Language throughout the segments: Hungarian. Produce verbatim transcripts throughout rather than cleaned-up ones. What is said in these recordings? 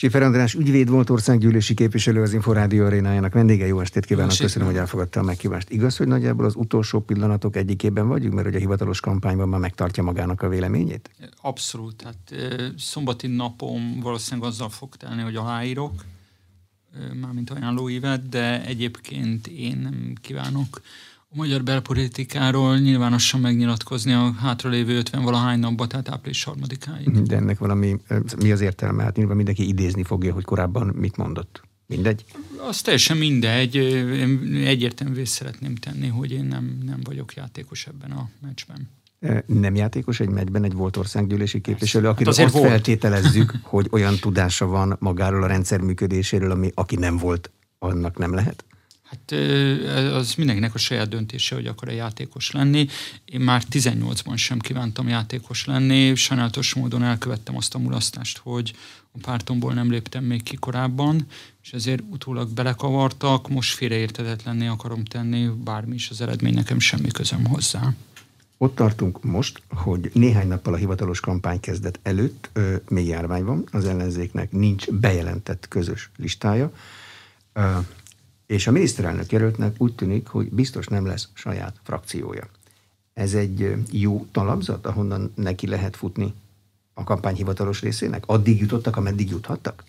Schiffer András ügyvéd volt, országgyűlési képviselő, az Inforádió arénájának vendége. Jó estét kívánok, Jó, köszönöm, hogy elfogadta a meghívást. Igaz, hogy nagyjából az utolsó pillanatok egyikében vagyunk, mert hogy a hivatalos kampányban már megtartja magának a véleményét? Abszolút. Hát szombati napom valószínűleg azzal fog telni, hogy aláírok, mármint ajánlóívet, de egyébként én nem kívánok a magyar belpolitikáról nyilvánosan megnyilatkozni a hátralévő ötven-valahány napban, tehát április harmadikáig. De ennek valami, mi az értelme? Hát nyilván mindenki idézni fogja, hogy korábban mit mondott. Mindegy? Az teljesen mindegy. Én egyértelművé szeretném tenni, hogy én nem, nem vagyok játékos ebben a meccsben. Nem játékos egy meccsben egy volt országgyűlési képviselő, akiről hát azt volt. feltételezzük, hogy olyan tudása van magáról a rendszer működéséről, ami aki nem volt, annak nem lehet? Hát az mindenkinek a saját döntése, hogy akar-e játékos lenni. Én már tizennyolcban sem kívántam játékos lenni. Sajnálatos módon elkövettem azt a mulasztást, hogy a pártomból nem léptem még ki korábban, és ezért utólag belekavartak, most félreérthetetlenné akarom tenni, bármi is az eredmény, nekem semmi közöm hozzá. Ott tartunk most, hogy néhány nappal a hivatalos kampánykezdet előtt ö, még járvány van, az ellenzéknek nincs bejelentett közös listája, ö, és a miniszterelnök jelöltnek úgy tűnik, hogy biztos nem lesz saját frakciója. Ez egy jó talapzat, ahonnan neki lehet futni a kampány hivatalos részének? Addig jutottak, ameddig juthattak?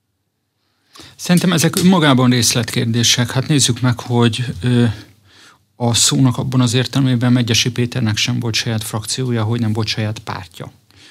Szerintem ezek önmagában részletkérdések. Hát nézzük meg, hogy ö, a szónak abban az értelmében Medgyessy Péternek sem volt saját frakciója, hogy nem volt saját pártja.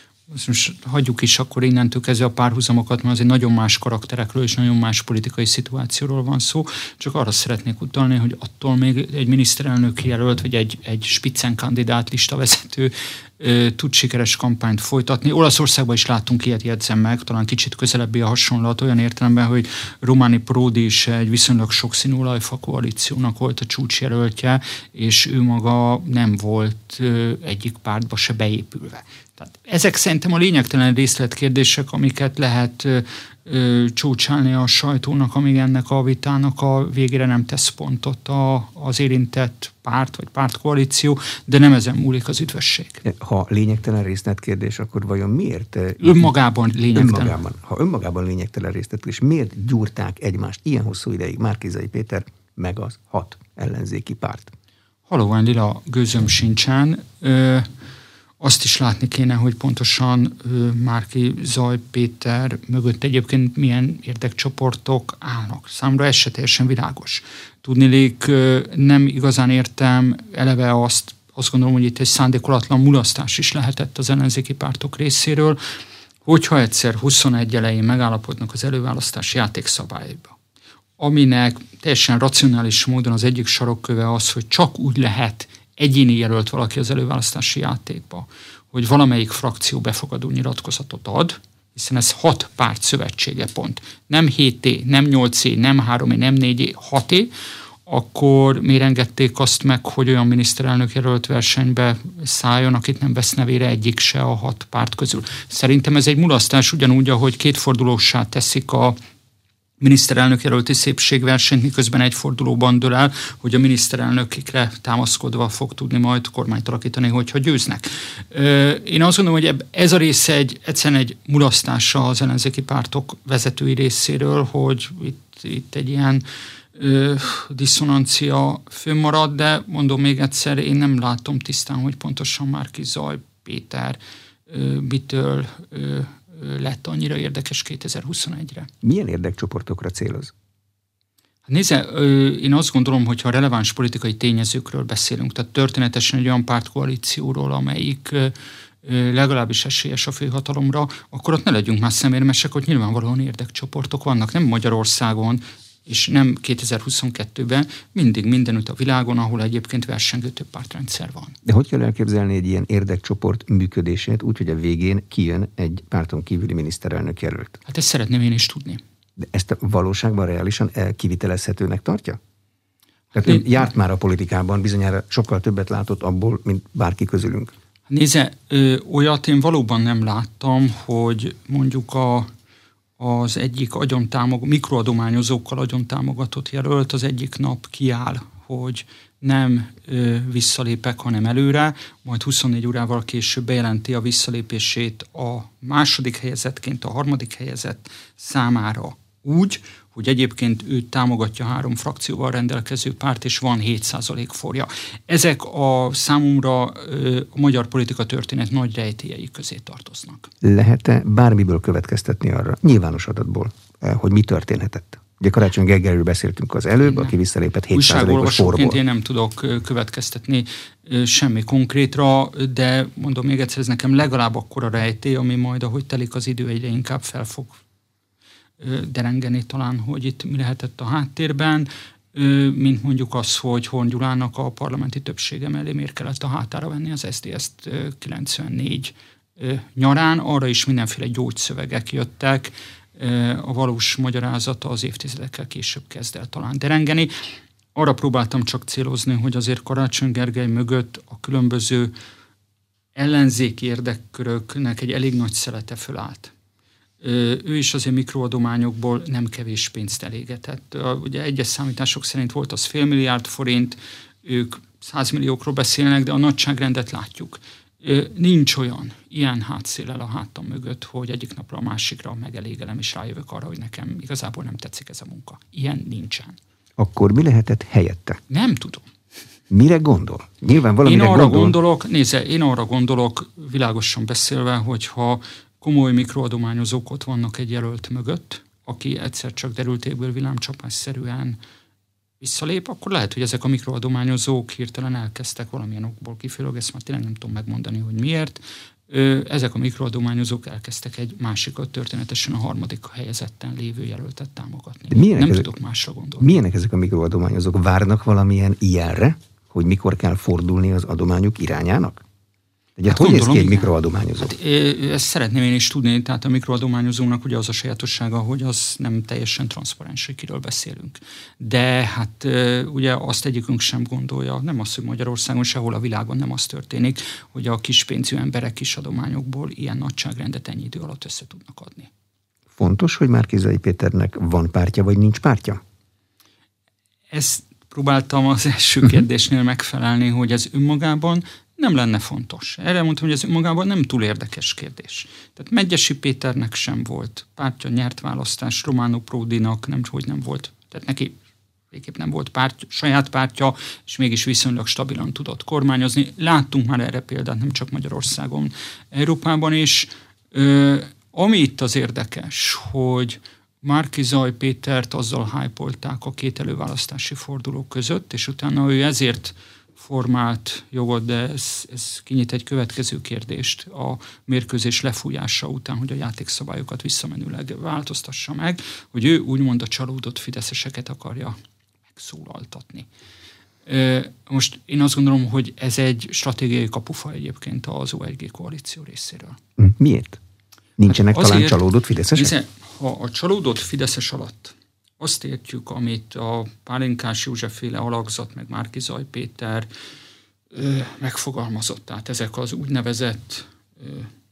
Most hagyjuk is akkor innentől kezdve a párhuzamokat, mert azért nagyon más karakterekről és nagyon más politikai szituációról van szó. Csak arra szeretnék utalni, hogy attól még egy miniszterelnök jelölt, vagy egy, egy spitzenkandidát listavezető ö, tud sikeres kampányt folytatni. Olaszországban is láttunk ilyet, jegyzem meg, talán kicsit közelebbi a hasonlat olyan értelemben, hogy Romani Prodi is egy viszonylag sokszínű olajfa koalíciónak volt a csúcsjelöltje, és ő maga nem volt ö, egyik pártba se beépülve. Tehát ezek szerintem a lényegtelen részletkérdések, amiket lehet ö, ö, csúcsálni a sajtónak, amíg ennek a vitának a végére nem tesz pontot a, az érintett párt vagy pártkoalíció, de nem ezen múlik az üdvösség. Ha lényegtelen részletkérdés, akkor vajon miért? Önmagában lényegtelen. Önmagában, ha önmagában lényegtelen részletkérdés, miért gyúrták egymást ilyen hosszú ideig Márki-Zay Péter meg az hat ellenzéki párt? Halóan lila gőzöm sincsen. Ö, Azt is látni kéne, hogy pontosan Márki-Zay Péter mögött egyébként milyen érdekcsoportok állnak. Számomra ez se teljesen világos. Tudniillik, nem igazán értem eleve azt, azt gondolom, hogy itt egy szándékolatlan mulasztás is lehetett az ellenzéki pártok részéről, hogyha egyszer huszonegy elején megállapodnak az előválasztási játékszabályba, aminek teljesen racionális módon az egyik sarokköve az, hogy csak úgy lehet egyéni jelölt valaki az előválasztási játékba, hogy valamelyik frakció befogadó nyilatkozatot ad, hiszen ez hat párt szövetsége pont. Nem hét é, nem nyolc é, nem három é, nem négy é, hat é, akkor miért engedték azt meg, hogy olyan miniszterelnök jelölt versenybe szálljon, akit nem vesz nevére egyik se a hat párt közül. Szerintem ez egy mulasztás, ugyanúgy, ahogy kétfordulóssá teszik a miniszterelnök jelölti szépségversenyt, miközben egy fordulóban dől el, hogy a miniszterelnökikre támaszkodva fog tudni majd kormányt alakítani, hogyha győznek. Én azt gondolom, hogy ez a része egy, egyszerűen egy mulasztása az ellenzéki pártok vezetői részéről, hogy itt, itt egy ilyen ö, diszonancia fönnmarad, de mondom még egyszer, én nem látom tisztán, hogy pontosan Márki-Zay Péter ö, mitől ö, lett annyira érdekes kétezer-huszonegyre. Milyen érdekcsoportokra céloz? Nézze, én azt gondolom, hogy ha releváns politikai tényezőkről beszélünk, tehát történetesen egy olyan pártkoalícióról, amelyik legalábbis esélyes a főhatalomra, akkor ott ne legyünk már szemérmesek, hogy nyilvánvalóan érdekcsoportok vannak, nem Magyarországon, és nem kétezer-huszonkettőben, mindig mindenütt a világon, ahol egyébként versengő több pártrendszer van. De hogy kell elképzelni egy ilyen érdekcsoport működését, úgyhogy a végén kijön egy párton kívüli miniszterelnök jelölt? Hát ezt szeretném én is tudni. De ezt a valóságban reálisan kivitelezhetőnek tartja? Tehát én... járt már a politikában, bizonyára sokkal többet látott abból, mint bárki közülünk. Nézze, ö, olyat én valóban nem láttam, hogy mondjuk a az egyik agyontámog, mikroadományozókkal agyontámogatott jelölt az egyik nap kiáll, hogy nem ö, visszalépek, hanem előre, majd huszonnégy órával később bejelenti a visszalépését a második helyezettként, a harmadik helyezett számára úgy, hogy egyébként ő támogatja három frakcióval rendelkező párt, és van hét százalék forja. Ezek a számomra a magyar politika történet nagy rejtélyei közé tartoznak. Lehet-e bármiből következtetni arra, nyilvános adatból, hogy mi történhetett? Ugye Karácsony Gergelyről beszéltünk az előbb, aki visszalépett hét százalékos forból. Én nem tudok következtetni semmi konkrétra, de mondom még egyszer, ez nekem legalább akkora rejtély, ami majd, ahogy telik az idő, egyre inkább fel fog derengeni talán, hogy itt mi lehetett a háttérben, mint mondjuk az, hogy Horn Gyulának a parlamenti többsége mellé miért kellett a hátára venni az es zé dé es-t kilencvennégy nyarán. Arra is mindenféle gyógyszövegek jöttek, a valós magyarázata az évtizedekkel később kezd el talán derengeni. Arra próbáltam csak célozni, hogy azért Karácsony Gergely mögött a különböző ellenzéki érdekköröknek egy elég nagy szelete fölállt. Ő is azért mikroadományokból nem kevés pénzt elégetett. Ugye egyes számítások szerint volt az fél milliárd forint, ők százmilliókról beszélnek, de a nagyságrendet látjuk. Nincs olyan ilyen hátszéllel a hátam mögött, hogy egyik napra a másikra megelégelem, és rájövök arra, hogy nekem igazából nem tetszik ez a munka. Ilyen nincsen. Akkor mi lehetett helyette? Nem tudom. Mire gondol? Nyilván valamire én arra gondol. gondolok, nézze, én arra gondolok, világosan beszélve, hogyha komoly mikroadományozók ott vannak egy jelölt mögött, aki egyszer csak derültékből villámcsapásszerűen visszalép, akkor lehet, hogy ezek a mikroadományozók hirtelen elkezdtek valamilyen okból kifolyólag, ezt már tényleg nem tudom megmondani, hogy miért. Ezek a mikroadományozók elkezdtek egy másikat, történetesen a harmadik helyezetten lévő jelöltet támogatni. Nem ezek, tudok másra gondolni. Milyenek ezek a mikroadományozók? Várnak valamilyen ilyenre, hogy mikor kell fordulni az adományuk irányának? Ugye, hát hogy néz ki egy mikroadományozó? Hát, ezt szeretném én is tudni, tehát a mikroadományozónak ugye az a sajátossága, hogy az nem teljesen transzparens, hogy kiről beszélünk. De hát ugye azt egyikünk sem gondolja, nem az, hogy Magyarországon, sehol a világon nem az történik, hogy a kispénzű emberek kis adományokból ilyen nagyságrendet ennyi idő alatt össze tudnak adni. Fontos, hogy Márki-Zay Péternek van pártja, vagy nincs pártja? Ezt próbáltam az első kérdésnél megfelelni, hogy ez önmagában nem lenne fontos. Erre mondtam, hogy ez magában nem túl érdekes kérdés. Tehát Medgyessy Péternek sem volt pártja, nyert választás, Romano Prodinak nem, hogy nem volt. Tehát neki végképp nem volt párt, saját pártja, és mégis viszonylag stabilan tudott kormányozni. Láttunk már erre példát, nem csak Magyarországon, Európában is. Ö, ami itt az érdekes, hogy Márki-Zay Pétert azzal hype-olták a két előválasztási forduló között, és utána ő ezért formált jogot, de ez, ez kinyit egy következő kérdést a mérkőzés lefújása után, hogy a játékszabályokat visszamenőleg változtassa meg, hogy ő úgymond a csalódott fideszeseket akarja megszólaltatni. Most én azt gondolom, hogy ez egy stratégiai kapufa egyébként az o egy gé koalíció részéről. Miért? Nincsenek hát talán csalódott fideszesek? Hiszen, ha a csalódott fideszes alatt azt értjük, amit a Pálinkás Józsefféle alakzat, meg Márki-Zay Péter ö, megfogalmazott. Tehát ezek az úgynevezett ö,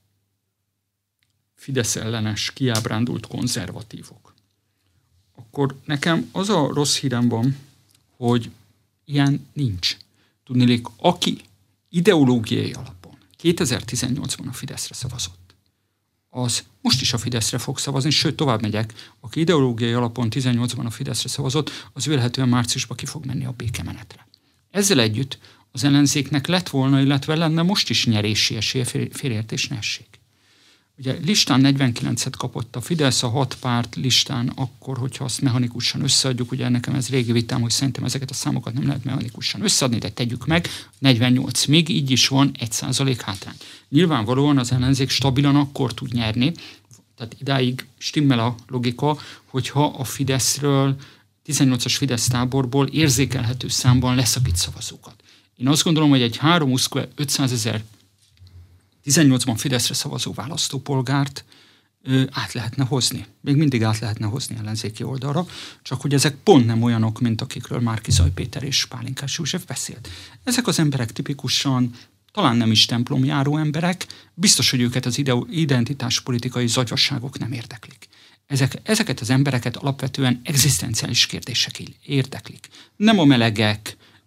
Fidesz ellenes, kiábrándult konzervatívok. Akkor nekem az a rossz hírem van, hogy ilyen nincs. Tudniillik, aki ideológiai alapon kétezer-tizennyolcban a Fideszre szavazott, az most is a Fideszre fog szavazni, sőt, tovább megyek, aki ideológiai alapon tizennyolcban a Fideszre szavazott, az vélhetően márciusban ki fog menni a békemenetre. Ezzel együtt az ellenzéknek lett volna, illetve lenne most is nyerési esélye, félreértés ne essék. Ugye listán negyvenkilencet kapott a Fidesz, a hat párt listán akkor, hogyha azt mechanikusan összeadjuk, ugye nekem ez régi vitám, hogy szerintem ezeket a számokat nem lehet mechanikusan összeadni, de tegyük meg, negyvennyolc, még így is van egy százalék hátrány. Nyilvánvalóan az ellenzék stabilan akkor tud nyerni, tehát idáig stimmel a logika, hogyha a Fideszről, tizennyolcas Fidesz táborból érzékelhető számban leszakít szavazókat. Én azt gondolom, hogy egy három ötszázezer tizennyolcban Fideszre szavazó választópolgárt ö, át lehetne hozni. Még mindig át lehetne hozni ellenzéki oldalra, csak hogy ezek pont nem olyanok, mint akikről Márki-Zay Péter és Pálinkás József beszélt. Ezek az emberek tipikusan talán nem is templomjáró emberek, biztos, hogy őket az ide- identitáspolitikai zagyasságok nem érdeklik. Ezek, ezeket az embereket alapvetően egzisztenciális kérdések érdeklik. Nem a melegek,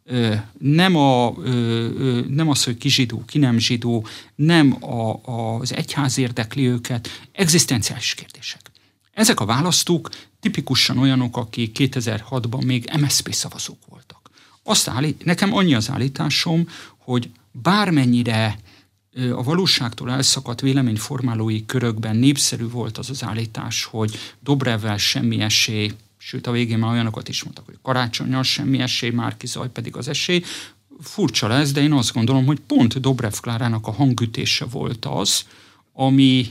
Nem, a, nem az, hogy ki zsidó, ki nem zsidó, nem a, az egyház érdekli őket, egzisztenciális kérdések. Ezek a választók tipikusan olyanok, akik kétezer-hatban még em es zé pé szavazók voltak. Azt állít, nekem annyi az állításom, hogy bármennyire a valóságtól elszakadt véleményformálói körökben népszerű volt az az állítás, hogy Dobrevvel semmi esély, sőt a végén már olyanokat is mondtak, hogy Karácsonnyal semmi esély, Márki Zaj pedig az esély. Furcsa lesz, de én azt gondolom, hogy pont Dobrev Klárának a hangütése volt az, ami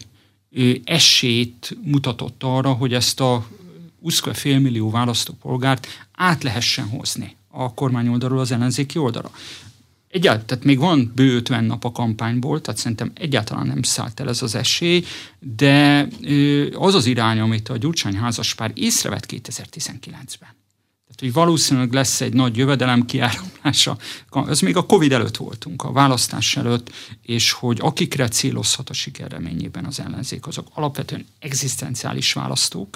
esélyt mutatott arra, hogy ezt a uszkve félmillió választópolgárt át lehessen hozni a kormányoldalról az ellenzéki oldalra. Egyáltalán, tehát még van bő ötven nap a kampányból, tehát szerintem egyáltalán nem szállt el ez az esély, de az az irány, amit a Gyurcsány házaspár észrevett kétezer-tizenkilencben. Tehát, hogy valószínűleg lesz egy nagy jövedelem kiáramlása, ez még a Covid előtt voltunk, a választás előtt, és hogy akikre célozhat a siker reményében az ellenzék, azok alapvetően egzisztenciális választók.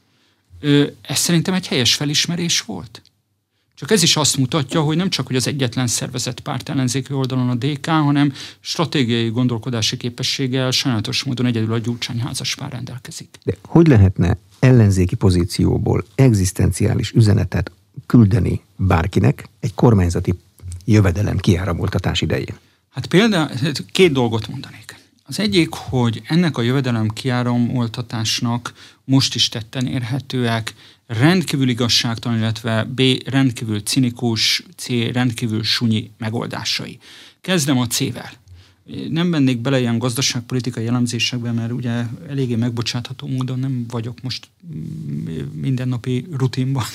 Ez szerintem egy helyes felismerés volt. Csak ez is azt mutatja, hogy nem csak hogy az egyetlen szervezett párt ellenzéki oldalon a dé ká, hanem stratégiai gondolkodási képességgel sajnálatos módon egyedül a Gyurcsány házaspár rendelkezik. De hogy lehetne ellenzéki pozícióból egzisztenciális üzenetet küldeni bárkinek egy kormányzati jövedelem kiáramoltatás idején? Hát például két dolgot mondanék. Az egyik, hogy ennek a jövedelem kiáramoltatásnak most is tetten érhetőek rendkívül igazságtalan, illetve B. rendkívül cinikus, C. rendkívül sunyi megoldásai. Kezdem a C-vel. Nem mennék bele ilyen gazdaságpolitikai jellemzésekbe, mert ugye eléggé megbocsátható módon nem vagyok most mindennapi rutinban.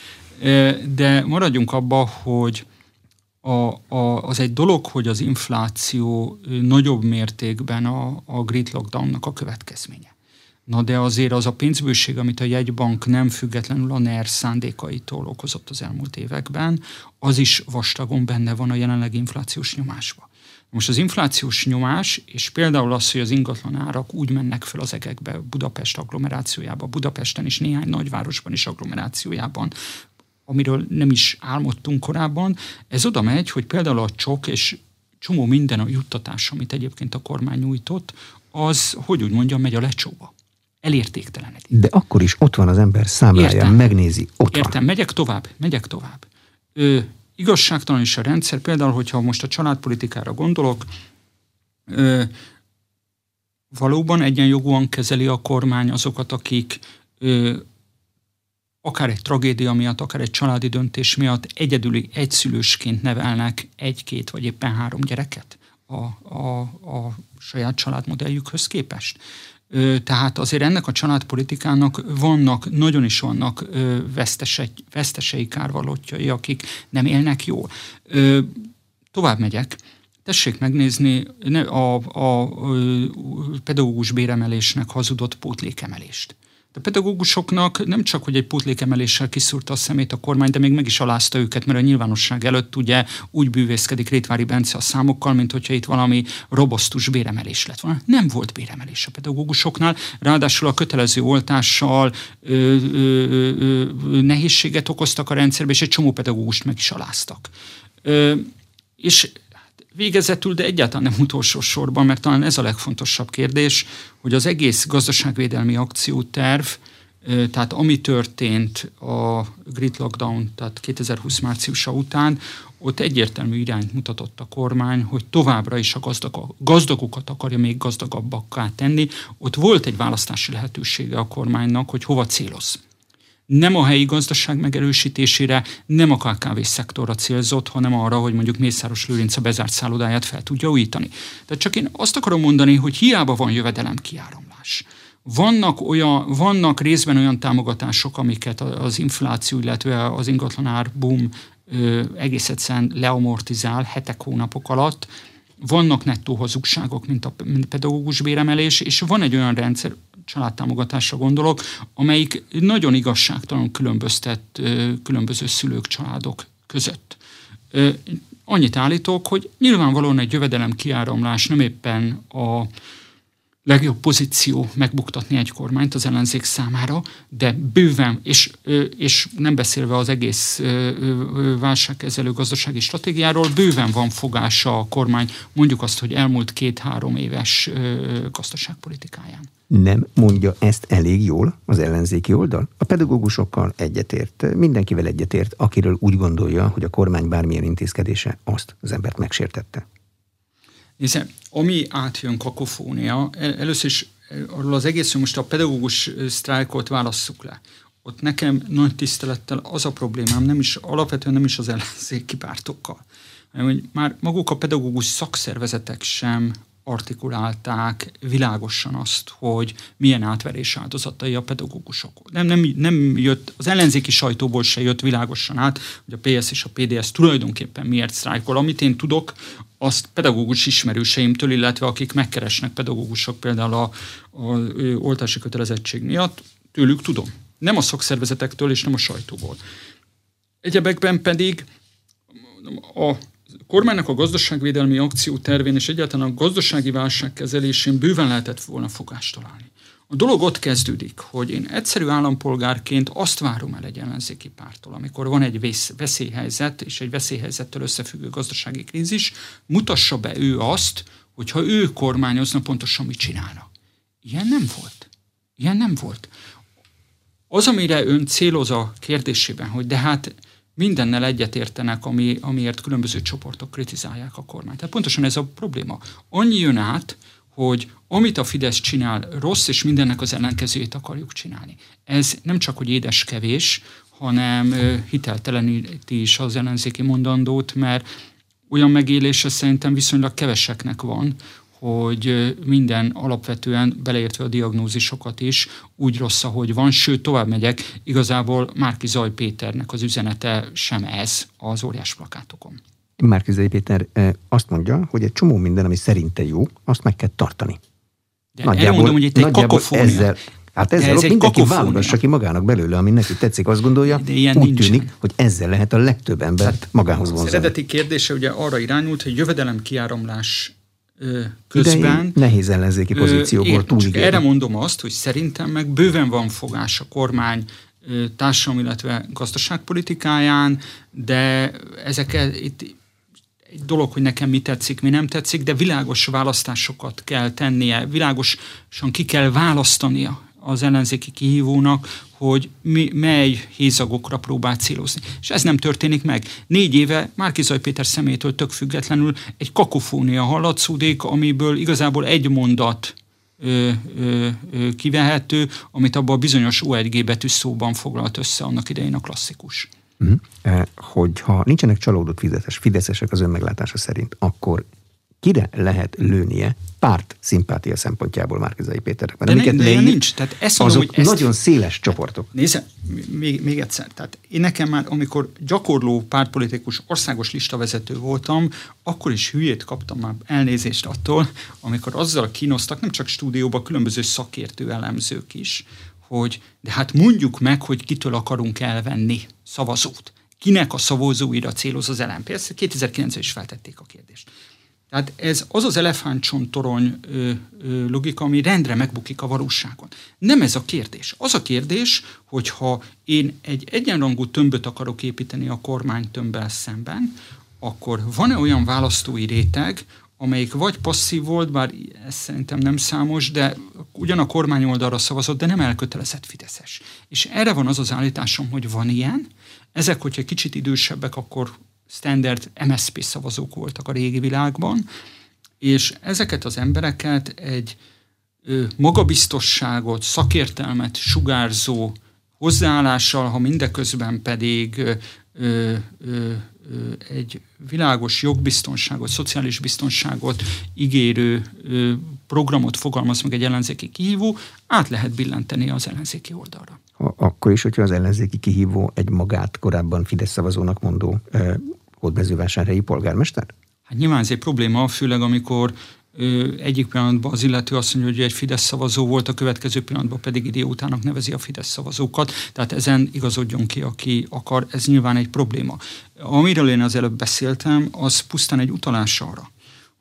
De maradjunk abba, hogy a, a, az egy dolog, hogy az infláció nagyobb mértékben a, a grid lockdownnak a következménye. Na de azért az a pénzbőség, amit a jegybank nem függetlenül a NER szándékaitól okozott az elmúlt években, az is vastagon benne van a jelenlegi inflációs nyomásba. Most az inflációs nyomás, és például az, hogy az ingatlan árak úgy mennek fel az egekbe Budapest agglomerációjában, Budapesten és néhány nagyvárosban is agglomerációjában, amiről nem is álmodtunk korábban, ez oda megy, hogy például a csok és csomó minden a juttatás, amit egyébként a kormány nyújtott, az, hogy úgy mondjam, megy a lecsóba. Elértéktelenedik. De akkor is ott van az ember számláján, Értem. megnézi, ott Értem, van. megyek tovább, megyek tovább. Ö, igazságtalan is a rendszer, például, hogyha most a családpolitikára gondolok, ö, valóban egyenjogúan kezeli a kormány azokat, akik ö, akár egy tragédia miatt, akár egy családi döntés miatt egyedüli egyszülősként nevelnek egy-két vagy éppen három gyereket a, a, a saját családmodelljükhöz képest. Tehát azért ennek a családpolitikának vannak, nagyon is vannak vesztesei, vesztesei kárvallottjai, akik nem élnek jól. Tovább megyek. Tessék megnézni a, a, a pedagógus béremelésnek hazudott pótlékemelést. A pedagógusoknak nem csak, hogy egy pótlékemeléssel kiszúrta a szemét a kormány, de még meg is alázta őket, mert a nyilvánosság előtt ugye úgy bűvészkedik Rétvári Bence a számokkal, mint hogyha itt valami robosztus béremelés lett volna. Nem volt béremelés a pedagógusoknál, ráadásul a kötelező oltással ö, ö, ö, nehézséget okoztak a rendszerbe, és egy csomó pedagógust meg is aláztak. Ö, és végezetül, de egyáltalán nem utolsó sorban, mert talán ez a legfontosabb kérdés, hogy az egész gazdaságvédelmi akcióterv, tehát ami történt a grid lockdown, tehát kétezer-húsz márciusa után, ott egyértelmű irányt mutatott a kormány, hogy továbbra is a gazdag, gazdagokat akarja még gazdagabbakká tenni. Ott volt egy választási lehetősége a kormánynak, hogy hova céloz. Nem a helyi gazdaság megerősítésére, nem a ká ká vé szektorra célzott, hanem arra, hogy mondjuk Mészáros Lőrinc a bezárt szállodáját fel tudja újítani. Tehát csak én azt akarom mondani, hogy hiába van jövedelem kiáramlás. Vannak, olyan, vannak részben olyan támogatások, amiket az infláció, illetve az ingatlanár boom ö, egész egyszerűen leamortizál hetek, hónapok alatt. Vannak nettó hazugságok, mint a mint pedagógus béremelés, és van egy olyan rendszer, családtámogatásra gondolok, amelyik nagyon igazságtalan különböztet különböző szülők, családok között. Annyit állítok, hogy nyilvánvalóan egy jövedelem kiáramlás nem éppen a legjobb pozíció megbuktatni egy kormányt az ellenzék számára, de bőven, és, és nem beszélve az egész válságkezelő gazdasági stratégiáról, bőven van fogása a kormány, mondjuk azt, hogy elmúlt két-három éves gazdaságpolitikáján. Nem mondja ezt elég jól az ellenzéki oldal? A pedagógusokkal egyetért, mindenkivel egyetért, akiről úgy gondolja, hogy a kormány bármilyen intézkedése azt az embert megsértette. Hiszen ami átjön kakofónia, először is arról az egész, hogy most a pedagógus sztrájkot válasszuk le. Ott nekem nagy tisztelettel az a problémám, nem is, alapvetően nem is az ellenzéki pártokkal, hanem hogy már maguk a pedagógus szakszervezetek sem artikulálták világosan azt, hogy milyen átverés áldozatai a pedagógusok. Nem, nem, nem jött, az ellenzéki sajtóból se jött világosan át, hogy a pé es és a pé dé es tulajdonképpen miért sztrájkol. Amit én tudok, azt pedagógus ismerőseimtől, illetve akik megkeresnek pedagógusok például a, a, a oltási kötelezettség miatt, tőlük tudom. Nem a szakszervezetektől és nem a sajtóból. Egyebekben pedig a kormánynak a gazdaságvédelmi akciótervén és egyáltalán a gazdasági válság kezelésén bőven lehetett volna fogást találni. A dolog ott kezdődik, hogy én egyszerű állampolgárként azt várom el egy ellenzéki pártól, amikor van egy vész, veszélyhelyzet és egy veszélyhelyzettel összefüggő gazdasági krízis, mutassa be ő azt, hogyha ő kormányozna, pontosan mit csinálna. Ilyen nem volt. Ilyen nem volt. Az, amire ön céloz a kérdésében, hogy de hát mindennel egyetértenek, ami, amiért különböző csoportok kritizálják a kormányt. Tehát pontosan ez a probléma. Annyi jön át, hogy amit a Fidesz csinál rossz, és mindennek az ellenkezőjét akarjuk csinálni. Ez nem csak, hogy édes kevés, hanem hitelteleníti is az ellenzéki mondandót, mert olyan megélése szerintem viszonylag keveseknek van, hogy minden alapvetően, beleértve a diagnózisokat is, úgy rossz, ahogy van, sőt, tovább megyek, igazából Márki-Zay Péternek az üzenete sem ez az óriás plakátokon. Márki-Zay Péter azt mondja, hogy egy csomó minden, ami szerinte jó, azt meg kell tartani. De nagyjából, mondom, hogy itt egy kakofónia. Ezzel, hát ezzel ez mindenki válogassa ki magának belőle, ami neki tetszik, azt gondolja, úgy nincsen. Tűnik, hogy ezzel lehet a legtöbb embert hát magához vonzani. Az eredeti kérdése ugye arra irányult, hogy jövedelem kiáramlás közben... Nehéz ellenzéki pozícióból túl. Erre mondom azt, hogy szerintem meg bőven van fogás a kormány társadalmi, illetve gazdaságpolitikáján, de ezek itt egy dolog, hogy nekem mi tetszik, mi nem tetszik, de világos választásokat kell tennie, világosan ki kell választania az ellenzéki kihívónak, hogy mi, mely hézagokra próbál célozni. És ez nem történik meg. Négy éve Márki-Zay Péter személytől tök függetlenül egy kakofónia hallatszódik, amiből igazából egy mondat ö, ö, ö, kivehető, amit abban a bizonyos o egy gé betű szóban foglalt össze annak idején a klasszikus. Uh-huh. Eh, hogyha nincsenek csalódott fideszes, fideszesek az önmeglátása szerint, akkor kire lehet lőnie párt szimpátia szempontjából Márki-Zay Péternek? De, ne, de nincs. Tehát ezt mondom, azok hogy ezt... nagyon széles csoportok. Nézze, még, még egyszer. Tehát én nekem már, amikor gyakorló pártpolitikus országos listavezető voltam, akkor is hülyét kaptam már elnézést attól, amikor azzal kínoztak, nem csak stúdióban, különböző szakértő elemzők is, hogy de hát mondjuk meg, hogy kitől akarunk elvenni szavazót. Kinek a szavazóira céloz az el em pé? Ezt kétezer-kilencben is feltették a kérdést. Tehát ez az az elefántcsontorony ö, ö, logika, ami rendre megbukik a valóságon. Nem ez a kérdés. Az a kérdés, hogyha én egy egyenrangú tömböt akarok építeni a kormánytömbbel szemben, akkor van-e olyan választói réteg, amelyik vagy passzív volt, bár ez szerintem nem számos, de ugyan a kormány oldalra szavazott, de nem elkötelezett fideszes. És erre van az az állításom, hogy van ilyen. Ezek, hogyha kicsit idősebbek, akkor standard em es zé pé szavazók voltak a régi világban, és ezeket az embereket egy ö, magabiztosságot, szakértelmet sugárzó hozzáállással, ha mindeközben pedig ö, ö, ö, egy világos jogbiztonságot, szociális biztonságot ígérő ö, programot fogalmaz meg egy ellenzéki kihívó, át lehet billenteni az ellenzéki oldalra. Ha, akkor is, hogyha az ellenzéki kihívó egy magát korábban Fidesz szavazónak mondó ö, hódmezővásárhelyi polgármester? Hát nyilván ez egy probléma, főleg amikor ö, egyik pillanatban az illető azt mondja, hogy egy Fidesz szavazó volt, a következő pillanatban pedig idiótának nevezi a Fidesz szavazókat, tehát ezen igazodjon ki, aki akar, ez nyilván egy probléma. Amiről én az előbb beszéltem, az pusztán egy utalás arra,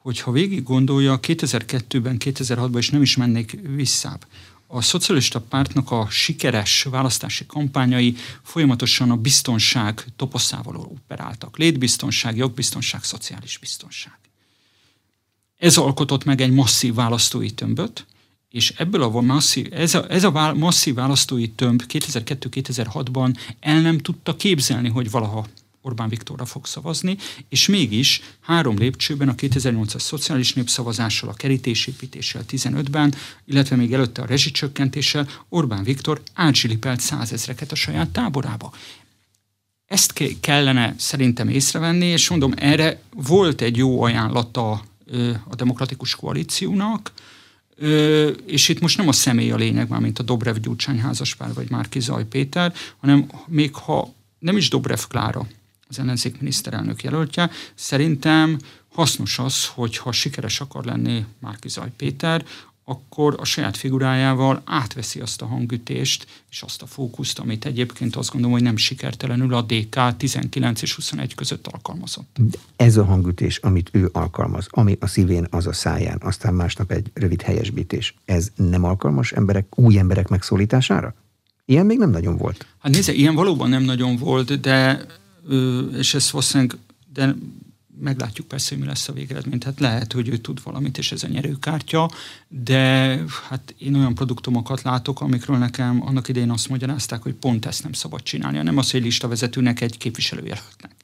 hogyha végig gondolja, kétezer-kettőben, kétezer-hatban is nem is mennék visszább. A szocialista pártnak a sikeres választási kampányai folyamatosan a biztonság toposzával operáltak. Létbiztonság, jogbiztonság, szociális biztonság. Ez alkotott meg egy masszív választói tömböt, és ebből a masszív, ez a, ez a masszív választói tömb kétezer-kettő-kétezer-hatban el nem tudta képzelni, hogy valaha Orbán Viktorra fog szavazni, és mégis három lépcsőben a kétezer-nyolcas szociális népszavazással, a kerítésépítéssel tizenötben, illetve még előtte a rezsicsökkentéssel Orbán Viktor átsilipelt százezreket a saját táborába. Ezt kellene szerintem észrevenni, és mondom, erre volt egy jó ajánlata a Demokratikus Koalíciónak, és itt most nem a személy a lényeg, már mint a Dobrev-Gyurcsány házaspár, vagy Márki-Zay Péter, hanem még ha nem is Dobrev Klára, az ellenzék miniszterelnök jelöltje, szerintem hasznos az, hogyha sikeres akar lenni Márki-Zay Péter, akkor a saját figurájával átveszi azt a hangütést, és azt a fókuszt, amit egyébként azt gondolom, hogy nem sikertelenül a dé ká tizenkilenc és huszonegy között alkalmazott. Ez a hangütés, amit ő alkalmaz, ami a szívén, az a száján, aztán másnap egy rövid helyesbítés, ez nem alkalmas emberek, új emberek megszólítására? Ilyen még nem nagyon volt. Hát nézze, ilyen valóban nem nagyon volt, de és ez valószínűleg, de meglátjuk persze, hogy mi lesz a végeredmény. Tehát lehet, hogy ő tud valamit, és ez a nyerőkártya, de hát én olyan produktumokat látok, amikről nekem annak idején azt magyarázták, hogy pont ezt nem szabad csinálni, nem az, hogy listavezetőnek egy képviselőjelöltnek.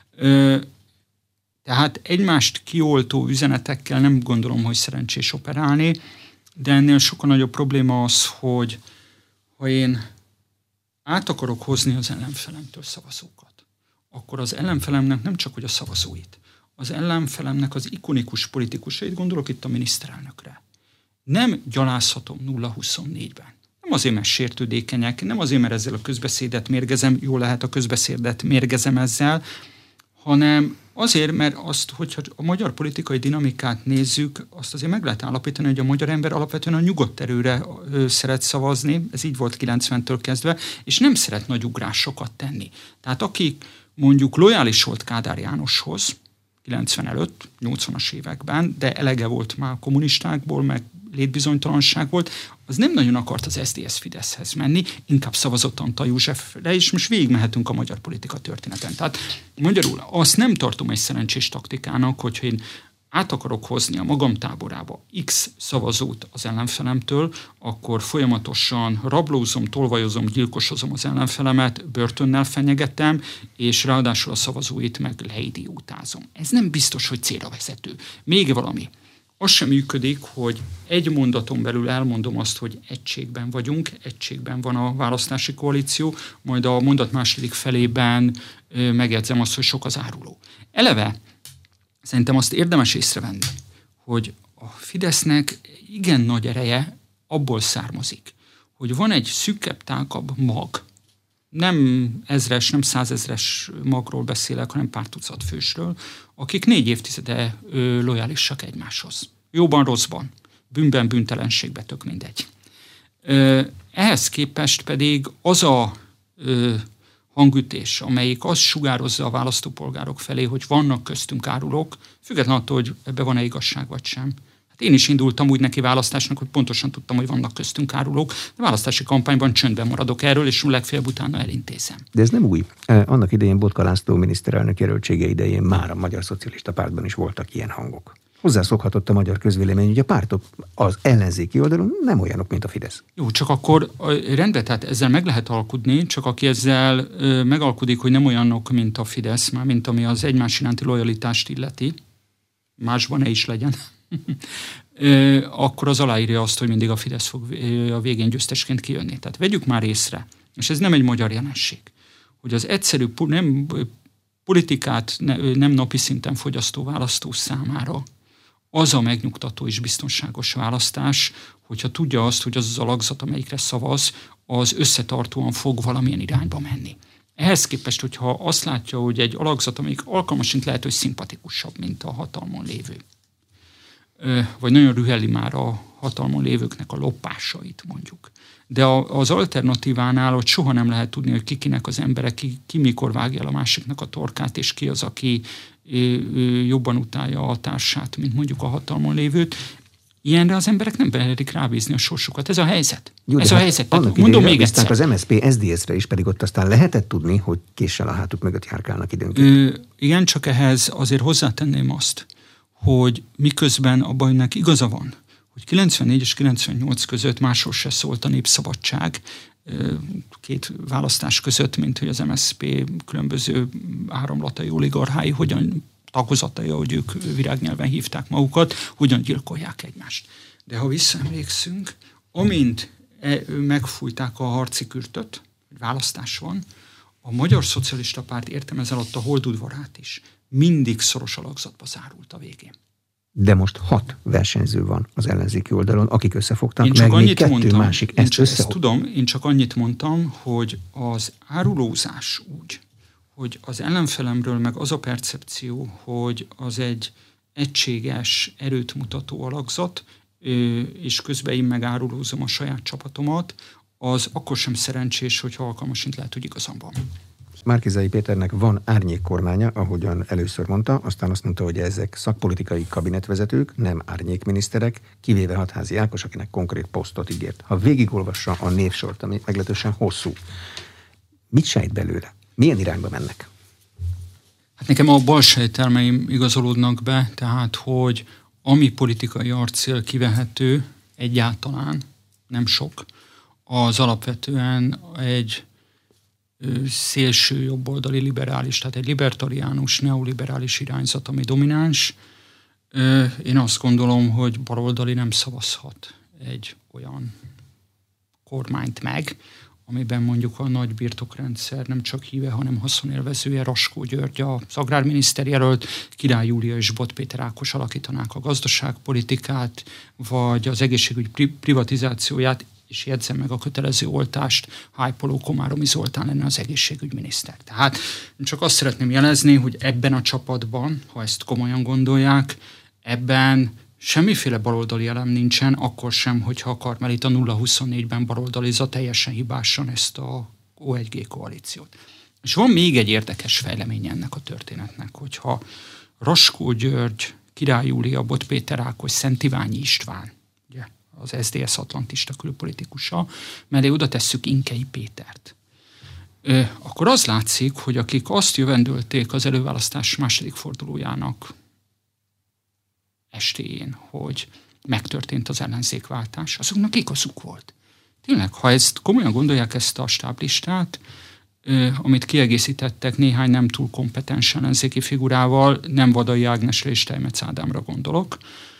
Tehát egymást kioltó üzenetekkel nem gondolom, hogy szerencsés operálni, de ennél sokkal nagyobb probléma az, hogy ha én át akarok hozni az ellenfelemtől szavazókat, akkor az ellenfelemnek nem csak hogy a szavazóit, az ellenfelemnek az ikonikus politikusait, gondolok itt a miniszterelnökre, nem gyalázhatom nulla huszonnégyben. Nem azért, mert sértődékenyek, nem azért, mert ezzel a közbeszédet mérgezem, jól lehet a közbeszédet mérgezem ezzel, hanem azért, mert azt, hogyha a magyar politikai dinamikát nézzük, azt azért meg lehet állapítani, hogy a magyar ember alapvetően a nyugodt erőre ö, szeret szavazni, ez így volt kilencventől kezdve, és nem szeret nagy ugrásokat tenni. Tehát aki mondjuk lojális volt Kádár Jánoshoz, kilencven előtt, nyolcvanas években, de elege volt már kommunistákból, meg létbizonytalanság volt, az nem nagyon akart az es zé dé es-Fideszhez menni, inkább szavazott Antal Józsefre, és most végigmehetünk a magyar politika történeten. Tehát magyarul azt nem tartom egy szerencsés taktikának, hogyha én át akarok hozni a magam táborába X szavazót az ellenfelemtől, akkor folyamatosan rablózom, tolvajozom, gyilkosozom az ellenfelemet, börtönnel fenyegetem, és ráadásul a szavazóit meg leidiótázom. Ez nem biztos, hogy célra vezető. Még valami. Az sem működik, hogy egy mondaton belül elmondom azt, hogy egységben vagyunk, egységben van a választási koalíció, majd a mondat második felében megjegyzem azt, hogy sok az áruló. Eleve szerintem azt érdemes észrevenni, hogy a Fidesznek igen nagy ereje abból származik, hogy van egy szűkebb, tágabb mag, nem ezres, nem százezres magról beszélek, hanem pár tucat fősről, akik négy évtizede ö, lojálisak egymáshoz. Jóban, rosszban, bűnben, bűntelenségben, tök mindegy. Ö, ehhez képest pedig az a ö, hangütés, amelyik azt sugározza a választópolgárok felé, hogy vannak köztünk árulók, függetlenül attól, hogy ebbe van-e igazság vagy sem. Hát én is indultam úgy neki választásnak, hogy pontosan tudtam, hogy vannak köztünk árulók, de választási kampányban csöndben maradok erről, és legfeljebb utána elintézem. De ez nem új. Annak idején Botka László miniszterelnök jelöltsége idején már a Magyar Szocialista Pártban is voltak ilyen hangok. Hozzászokhatott a magyar közvélemény, hogy a pártok az ellenzéki oldalon nem olyanok, mint a Fidesz. Jó, csak akkor rendben, tehát ezzel meg lehet alkudni, csak aki ezzel ö, megalkudik, hogy nem olyanok, mint a Fidesz, már mint ami az egymás iránti lojalitást illeti, másban ne is legyen, ö, akkor az aláírja azt, hogy mindig a Fidesz fog a végén győztesként kijönni. Tehát vegyük már észre, és ez nem egy magyar jelenség, hogy az egyszerű nem, politikát ne, nem napi szinten fogyasztó választó számára az a megnyugtató és biztonságos választás, hogyha tudja azt, hogy az az alakzat, amelyikre szavaz, az összetartóan fog valamilyen irányba menni. Ehhez képest, hogyha azt látja, hogy egy alakzat, amelyik alkalmasint lehet, hogy szimpatikusabb, mint a hatalmon lévő, vagy nagyon rüheli már a hatalmon lévőknek a lopásait, mondjuk. De az alternatívánál, hogy soha nem lehet tudni, hogy kikinek az emberek, ki, ki mikor vágja el a másiknak a torkát, és ki az, aki jobban utálja a társát, mint mondjuk a hatalmon lévőt. Ilyenre az emberek nem beherik rábízni a sorsukat. Ez a helyzet. Jó, Ez a hát helyzet. Tehát mondom még egyszer. Az em es zé pé es dé es-re is, pedig ott aztán lehetett tudni, hogy késsel a hátuk mögött járkálnak időnként. Ö, igen, csak ehhez azért hozzátenném azt, hogy miközben abban önnek igaza van, hogy kilencvennégy és kilencvennyolc között másról se szólt a népszabadság, két választás között, mint hogy az em es zé pé különböző áramlatai, oligarchái hogyan tagozatai, ahogy ők virágnyelven hívták magukat, hogyan gyilkolják egymást. De ha visszaemlékszünk, amint megfújták a harci kürtöt, hogy választás van, a Magyar Szocialista Párt, értem ez alatt a holdudvarát is, mindig szoros alakzatba zárult a végén. De most hat versenyző van az ellenzéki oldalon, akik összefogtak, én csak meg még kettő mondtam, másik én ezt csak összefog. Ezt tudom, én csak annyit mondtam, hogy az árulózás úgy, hogy az ellenfelemről meg az a percepció, hogy az egy egységes, erőt mutató alakzat, és közben én meg árulózom a saját csapatomat, az akkor sem szerencsés, hogyha alkalmasint lehet, hogy igazam van. Márki-Zay Péternek van árnyékkormánya, ahogyan először mondta, aztán azt mondta, hogy ezek szakpolitikai kabinetvezetők, nem árnyékminiszterek, kivéve Hatházi Ákos, akinek konkrét posztot ígért. Ha végigolvassa a névsort, ami meglehetősen hosszú, mit sejt belőle? Milyen irányba mennek? Hát nekem a balsejtelmeim igazolódnak be, tehát, hogy ami politikai arcél kivehető egyáltalán, nem sok, az alapvetően egy szélső jobboldali liberális, tehát egy libertariánus, neoliberális irányzat, ami domináns. Én azt gondolom, hogy baloldali nem szavazhat egy olyan kormányt meg, amiben mondjuk a nagy birtokrendszer nem csak híve, hanem haszonélvezője, Raskó György, az agrárminiszter jelölt, Király Júlia és Bot Péter Ákos alakítanák a gazdaságpolitikát, vagy az egészségügy privatizációját, és jegyzem meg a kötelező oltást, hájpoló Komáromi Zoltán lenne az egészségügyminiszter. Tehát csak azt szeretném jelezni, hogy ebben a csapatban, ha ezt komolyan gondolják, ebben semmiféle baloldali elem nincsen, akkor sem, hogyha a Karmelita nulla huszonnégyben baloldalizza teljesen hibásan ezt a o egy gé koalíciót. És van még egy érdekes fejlemény ennek a történetnek, hogyha Raskó György, Király Júlia, Bot Péter Ákos, Szent Iványi István, ugye, az es zé es atlantista külpolitikusa, mellé oda tesszük Inkei Pétert. Ö, akkor az látszik, hogy akik azt jövendölték az előválasztás második fordulójának estéjén, hogy megtörtént az ellenzékváltás, azoknak igazuk volt. Tényleg, ha ezt komolyan gondolják, ezt a stáblistát, amit kiegészítettek néhány nem túl kompetens ellenzéki figurával, nem Vadai Ágnesre és Steinmetz Ádámra gondolok.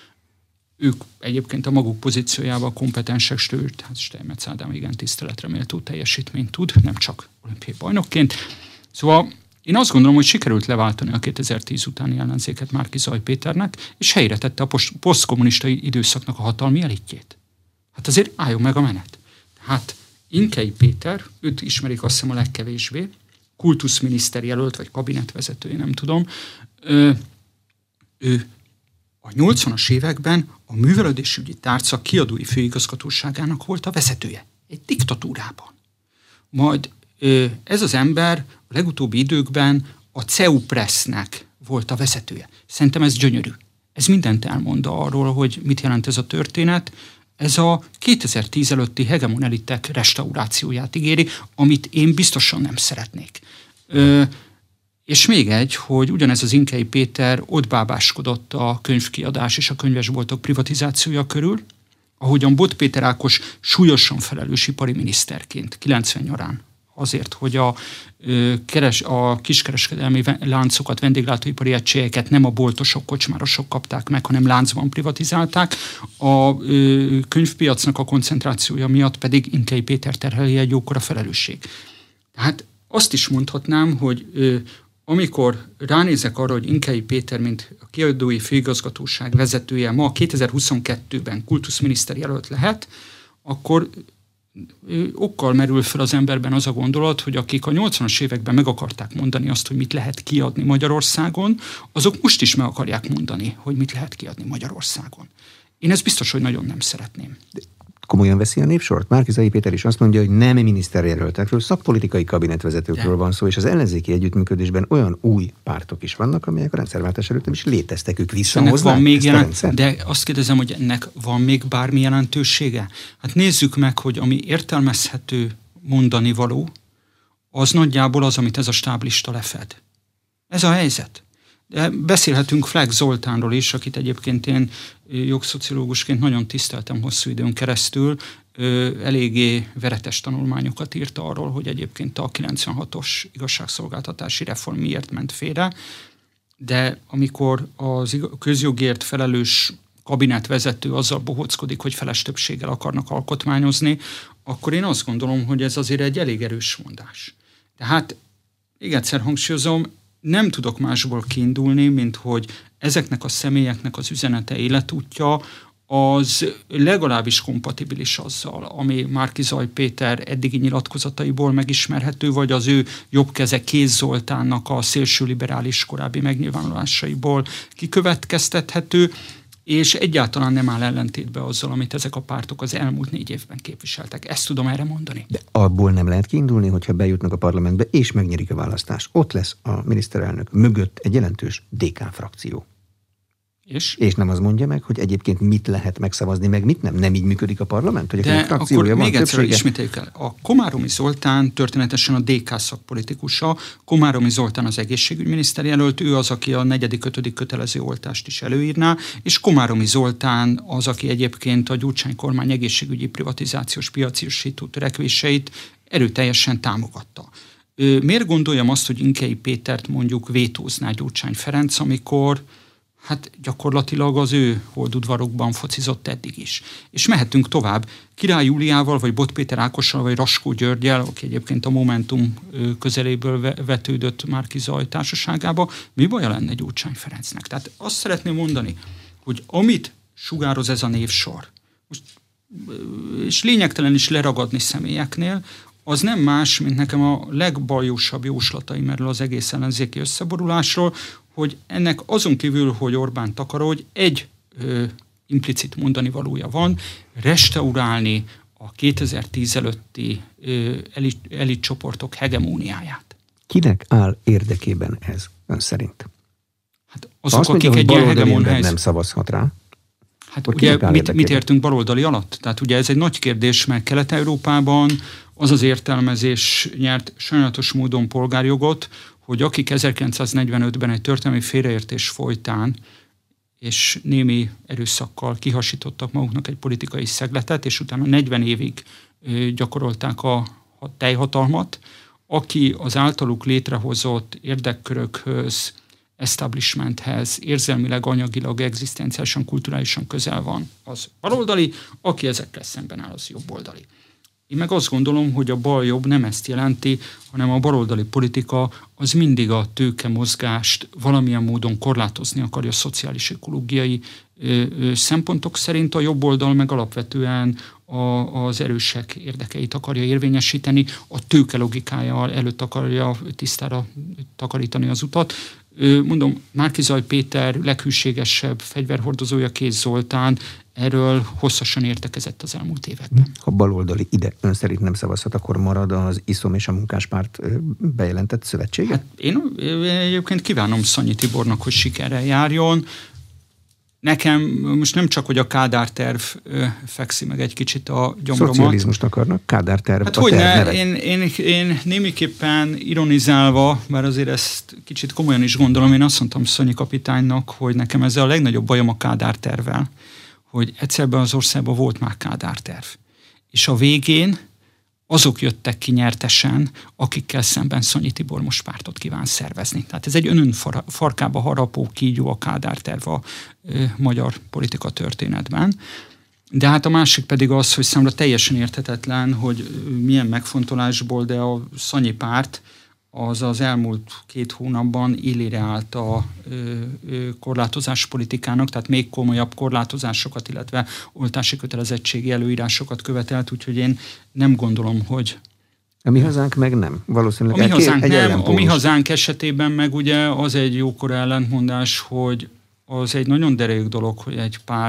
Ők egyébként a maguk pozíciójában kompetensek, sőt, hát Steinmetz Ádám igen tiszteletre méltó teljesítményt tud, nem csak olimpiai bajnokként. Szóval én azt gondolom, hogy sikerült leváltani a kétezer-tíz utáni ellenzéket Márki-Zay Péternek, és helyre tette a posztkommunista időszaknak a hatalmi elitjét. Hát azért álljon meg a menet. Hát Inkei Péter, őt ismerik azt hiszem a legkevésbé, kultuszminiszter jelölt, vagy kabinetvezetője, nem tudom. Ő, ő a nyolcvanas években a művelődésügyi tárca kiadói főigazgatóságának volt a vezetője. Egy diktatúrában. Majd ez az ember a legutóbbi időkben a cé e u Pressnek volt a vezetője. Szerintem ez gyönyörű. Ez mindent elmond arról, hogy mit jelent ez a történet. Ez a kétezer-tíz előtti hegemon elitek restaurációját ígéri, amit én biztosan nem szeretnék. Ö, és még egy, hogy ugyanez az Inkei Péter ott bábáskodott a könyvkiadás és a könyvesboltok privatizációja körül, ahogyan Bot Péter Ákos súlyosan felelős ipari miniszterként kilencven nyarán azért, hogy a, keres, a kiskereskedelmi láncokat, vendéglátóipari egységeket nem a boltosok, kocsmárosok kapták meg, hanem láncban privatizálták. A könyvpiacnak a koncentrációja miatt pedig Inkei Péter terheli egy jókora felelősség. Tehát azt is mondhatnám, hogy amikor ránézek arra, hogy Inkei Péter, mint a kiadói főigazgatóság vezetője ma kétezer-huszonkettőben kultuszminiszter jelölt lehet, akkor okkal merül fel az emberben az a gondolat, hogy akik a nyolcvanas években meg akarták mondani azt, hogy mit lehet kiadni Magyarországon, azok most is meg akarják mondani, hogy mit lehet kiadni Magyarországon. Én ezt biztos, hogy nagyon nem szeretném. komolyan veszi a népsort? Márki-Zay Péter is azt mondja, hogy nem miniszterjelöltekről, szakpolitikai kabinetvezetőkről van szó, és az ellenzéki együttműködésben olyan új pártok is vannak, amelyek a rendszerváltás előtt nem is léteztek, ők visszahoznák van még ezt jelent, a rendszer? De azt kérdezem, hogy ennek van még bármi jelentősége? Hát nézzük meg, hogy ami értelmezhető mondani való, az nagyjából az, amit ez a stáblista lefed. Ez a helyzet. De beszélhetünk Fleck Zoltánról is, akit egyébként én jogszociológusként nagyon tiszteltem hosszú időn keresztül, eléggé veretes tanulmányokat írt arról, hogy egyébként a kilencvenhatos igazságszolgáltatási reform miért ment félre, de amikor az közjogért felelős kabinetvezető azzal bohóckodik, hogy feles többséggel akarnak alkotmányozni, akkor én azt gondolom, hogy ez azért egy elég erős mondás. Tehát, még egyszer hangsúlyozom, nem tudok másból kiindulni, mint hogy ezeknek a személyeknek az üzenete, életútja az legalábbis kompatibilis azzal, ami Márki-Zay Péter eddigi nyilatkozataiból megismerhető, vagy az ő jobb keze Kéz Zoltánnak a szélsőliberális korábbi megnyilvánulásaiból kikövetkeztethető, és egyáltalán nem áll ellentétbe azzal, amit ezek a pártok az elmúlt négy évben képviseltek. Ezt tudom erre mondani. De abból nem lehet kiindulni, hogyha bejutnak a parlamentbe, és megnyerik a választást. Ott lesz a miniszterelnök mögött egy jelentős dé ká frakció. És? És nem az mondja meg, hogy egyébként mit lehet megszavazni, meg mit nem. Nem így működik a parlament? Hogy de a frakciója akkor van, még egyszer többsége? ismételjük el. A Komáromi Zoltán történetesen a dé ká szakpolitikusa, Komáromi Zoltán az egészségügyminiszter jelölt, ő az, aki a negyedik, ötödik kötelező oltást is előírná, és Komáromi Zoltán az, aki egyébként a Gyurcsány kormány egészségügyi privatizációs piacosító törekvéseit erőteljesen támogatta. Miért gondoljam azt, hogy Inkei Pétert mondjuk vétózná Gyurcsány Ferenc, amikor hát gyakorlatilag az ő holdudvarokban focizott eddig is. És mehetünk tovább. Király Júliával, vagy Bot Péter Ákossal, vagy Raskó Györgyel, aki egyébként a Momentum közeléből vetődött Márki-Zay társaságába, mi baja lenne Gyurcsány Ferencnek? Tehát azt szeretném mondani, hogy amit sugároz ez a névsor, most, és lényegtelen is leragadni személyeknél, az nem más, mint nekem a legbajósabb jóslataim erről az egész ellenzéki összeborulásról, hogy ennek azon kívül, hogy Orbán takarodj, egy ö, implicit mondani valója van, restaurálni a kétezer-tíz előtti ö, elit, elitcsoportok hegemóniáját. Kinek áll érdekében ez ön szerint? Hát azok, azt akik mondja, egy ilyen hegemónhelyz... nem szavazhat rá. Hát ugye mit, mit értünk baloldali alatt? Tehát ugye ez egy nagy kérdés, mert Kelet-Európában az az értelmezés nyert sajnálatos módon polgárjogot, hogy akik ezerkilencszáznegyvenötben egy történelmi félreértés folytán és némi erőszakkal kihasítottak maguknak egy politikai szegletet, és utána negyven évig gyakorolták a, a teljhatalmat, aki az általuk létrehozott érdekkörökhöz, establishmenthez érzelmileg, anyagilag, egzisztenciálisan, kulturálisan közel van, az baloldali, aki ezekkel szemben áll, az jobboldali. Én meg azt gondolom, hogy a bal-jobb nem ezt jelenti, hanem a baloldali politika az mindig a tőke mozgást valamilyen módon korlátozni akarja a szociális-ökológiai szempontok szerint, a jobb oldal meg alapvetően a, az erősek érdekeit akarja érvényesíteni, a tőke logikája előtt akarja tisztára takarítani az utat. Mondom, Márki-Zay Péter leghűségesebb fegyverhordozója Kéz Zoltán erről hosszasan értekezett az elmúlt években. Ha baloldali ide ön szerint nem szavazhat, akkor marad az iszom és a Munkáspárt bejelentett szövetsége? Hát én, én egyébként kívánom Szanyi Tibornak, hogy sikerrel járjon. Nekem most nem csak, hogy a Kádár terv ö, fekszi meg egy kicsit a gyomromat. Szocializmust akarnak? Kádár terv hát a hogy terv ne, én, én, én némiképpen ironizálva, mert azért ezt kicsit komolyan is gondolom, én azt mondtam Szanyi kapitánynak, hogy nekem ezzel a legnagyobb bajom a Kádár tervvel, hogy egyszerben az országban volt már Kádár terv. És a végén azok jöttek ki nyertesen, akikkel szemben Szanyi Tibor most pártot kíván szervezni. Tehát ez egy önön far, farkába harapó kígyó a Kádár terv a ö, magyar politika történetben. De hát a másik pedig az, hogy számomra teljesen érthetetlen, hogy milyen megfontolásból, de a Szanyi párt az az elmúlt két hónapban élére állt a ö, ö, korlátozás politikának, tehát még komolyabb korlátozásokat, illetve oltási kötelezettségi előírásokat követelt, úgyhogy én nem gondolom, hogy... A Mi Hazánk meg nem. Valószínűleg a mi hazánk egy nem, a Mi Hazánk esetében meg ugye az egy jókora ellentmondás, hogy az egy nagyon derék dolog, hogy egy párt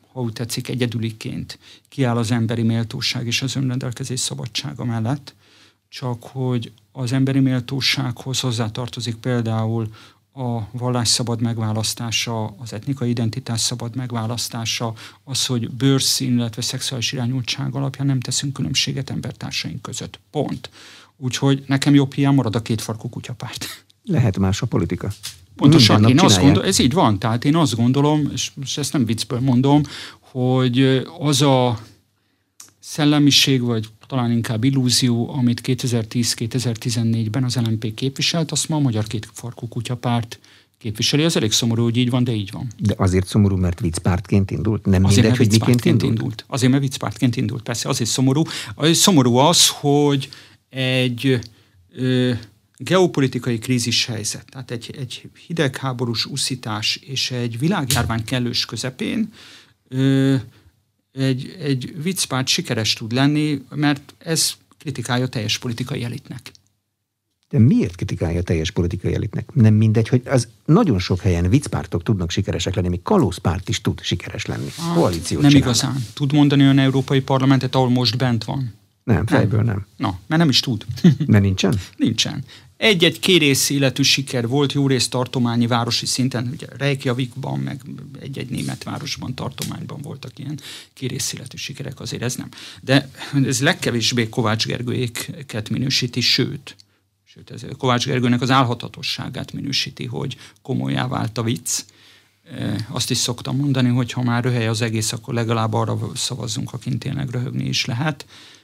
ha úgy tetszik, egyedüliként kiáll az emberi méltóság és az önrendelkezés szabadsága mellett, csak hogy az emberi méltósághoz hozzátartozik például a vallás szabad megválasztása, az etnikai identitás szabad megválasztása, az, hogy bőrszín, illetve szexuális irányultság alapján nem teszünk különbséget embertársaink között. Pont. Úgyhogy nekem jobb hiány marad a kétfarkú kutyapárt. Lehet más a politika. Pontosan, én azt gondolom, ez így van, tehát én azt gondolom, és most ezt nem viccből mondom, hogy az a szellemiség, vagy talán inkább illúzió, amit kétezer-tíz-kétezer-tizennégyben az el em pé képviselt, azt ma a Magyar Kétfarkú Kutyapárt képviseli. Ez elég szomorú, hogy így van, de így van. De azért szomorú, mert viccpártként indult? Nem azért, mindegy, hogy miként indult? indult? Azért, mert viccpártként indult, persze. Azért szomorú. Szomorú az, hogy egy ö, geopolitikai krízis helyzet, tehát egy, egy hidegháborús uszítás és egy világjárvány kellős közepén ö, egy, egy viccpárt sikeres tud lenni, mert ez kritikálja a teljes politikai elitnek. De miért kritikálja a teljes politikai elitnek? Nem mindegy, hogy az nagyon sok helyen viccpártok tudnak sikeresek lenni, még kalózpárt is tud sikeres lenni. Hát, Koalíciót nem csinálnak. igazán. Tud mondani olyan európai parlamentet, ahol most bent van? Nem, fejből nem. Na, mert nem is tud. Mert nincsen? Nincsen. Egy-egy kérész életű siker volt, jó részt tartományi, városi szinten, ugye Reykjavikban, meg egy-egy német városban, tartományban voltak ilyen kérész életű sikerek, azért ez nem. De ez legkevésbé Kovács Gergőéket minősíti, sőt, sőt ez Kovács Gergőnek az álhatatosságát minősíti, hogy komolyá vált a vicc. Azt is szoktam mondani, hogy ha már röhely az egész, akkor legalább arra szavazzunk, akin tényleg röhögni is lehet.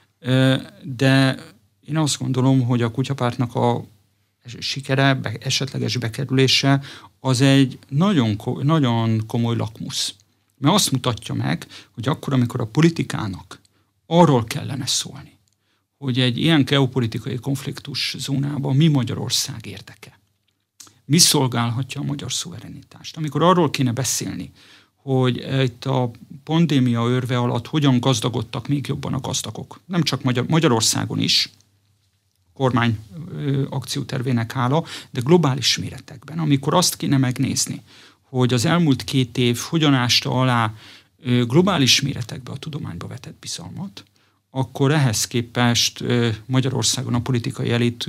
De én azt gondolom, hogy a kutyapártnak a sikere, esetleges bekerülése az egy nagyon, nagyon komoly lakmusz. Mert azt mutatja meg, hogy akkor, amikor a politikának arról kellene szólni, hogy egy ilyen geopolitikai konfliktus zónában mi Magyarország érdeke, mi szolgálhatja a magyar szuverenitást. Amikor arról kéne beszélni, hogy itt a pandémia örve alatt hogyan gazdagodtak még jobban a gazdagok. Nem csak Magyar, Magyarországon is, kormány akciótervének hála, de globális méretekben, amikor azt kéne megnézni, hogy az elmúlt két év hogyan ásta alá globális méretekben a tudományba vetett bizalmat, akkor ehhez képest Magyarországon a politikai elit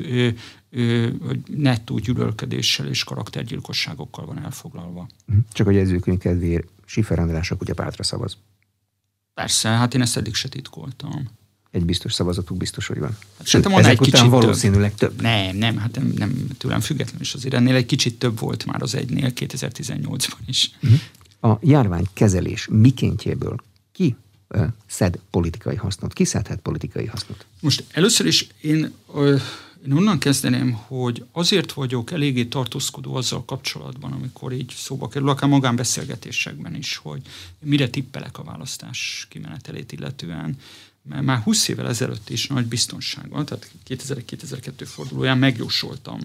nettó gyűlölködéssel és karaktergyilkosságokkal van elfoglalva. Csak a jegyzőkönyv kedvéért Schiffer András a kutyapártra szavaz. Persze, hát én ezt eddig se titkoltam. Egy biztos szavazatuk biztos, hogy van. Hát szerintem van egy kicsit valószínűleg több. több. Nem, nem, hát nem, nem tőlem függetlenül is azért ennél egy kicsit több volt már az egynél kétezer-tizennyolcban is. A járványkezelés mikéntjéből ki uh, szed politikai hasznot? Ki szedhet politikai hasznot? Most először is én, uh, én onnan kezdeném, hogy azért vagyok eléggé tartózkodó azzal kapcsolatban, amikor így szóba kerül, akár magánbeszélgetésekben is, hogy mire tippelek a választás kimenetelét illetően. Mert már húsz évvel ezelőtt is nagy biztonsággal, tehát kétezer-egy-kétezer-kettő fordulóján megjósoltam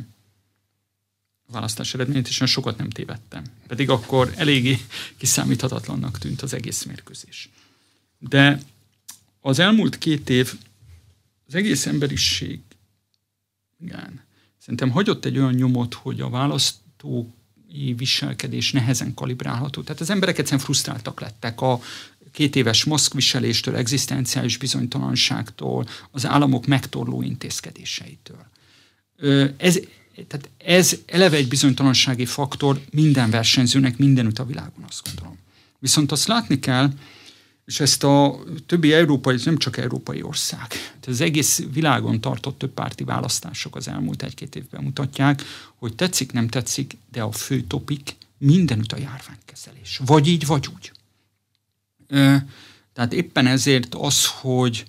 a választás eredményét, és sokat nem tévedtem. Pedig akkor eléggé kiszámíthatatlannak tűnt az egész mérkőzés. De az elmúlt két év az egész emberiség, igen, szerintem hagyott egy olyan nyomot, hogy a választói viselkedés nehezen kalibrálható. Tehát az emberek egyszerűen frusztráltak lettek a két éves maszkviseléstől, egzisztenciális bizonytalanságtól, az államok megtorló intézkedéseitől. Ez, tehát ez eleve egy bizonytalansági faktor minden versenyzőnek mindenütt a világon, azt gondolom. Viszont azt látni kell, és ezt a többi európai, nem csak európai ország, tehát az egész világon tartott több párti választások az elmúlt egy-két évben mutatják, hogy tetszik, nem tetszik, de a fő topik mindenütt a járványkezelés. Vagy így, vagy úgy. Tehát éppen ezért az, hogy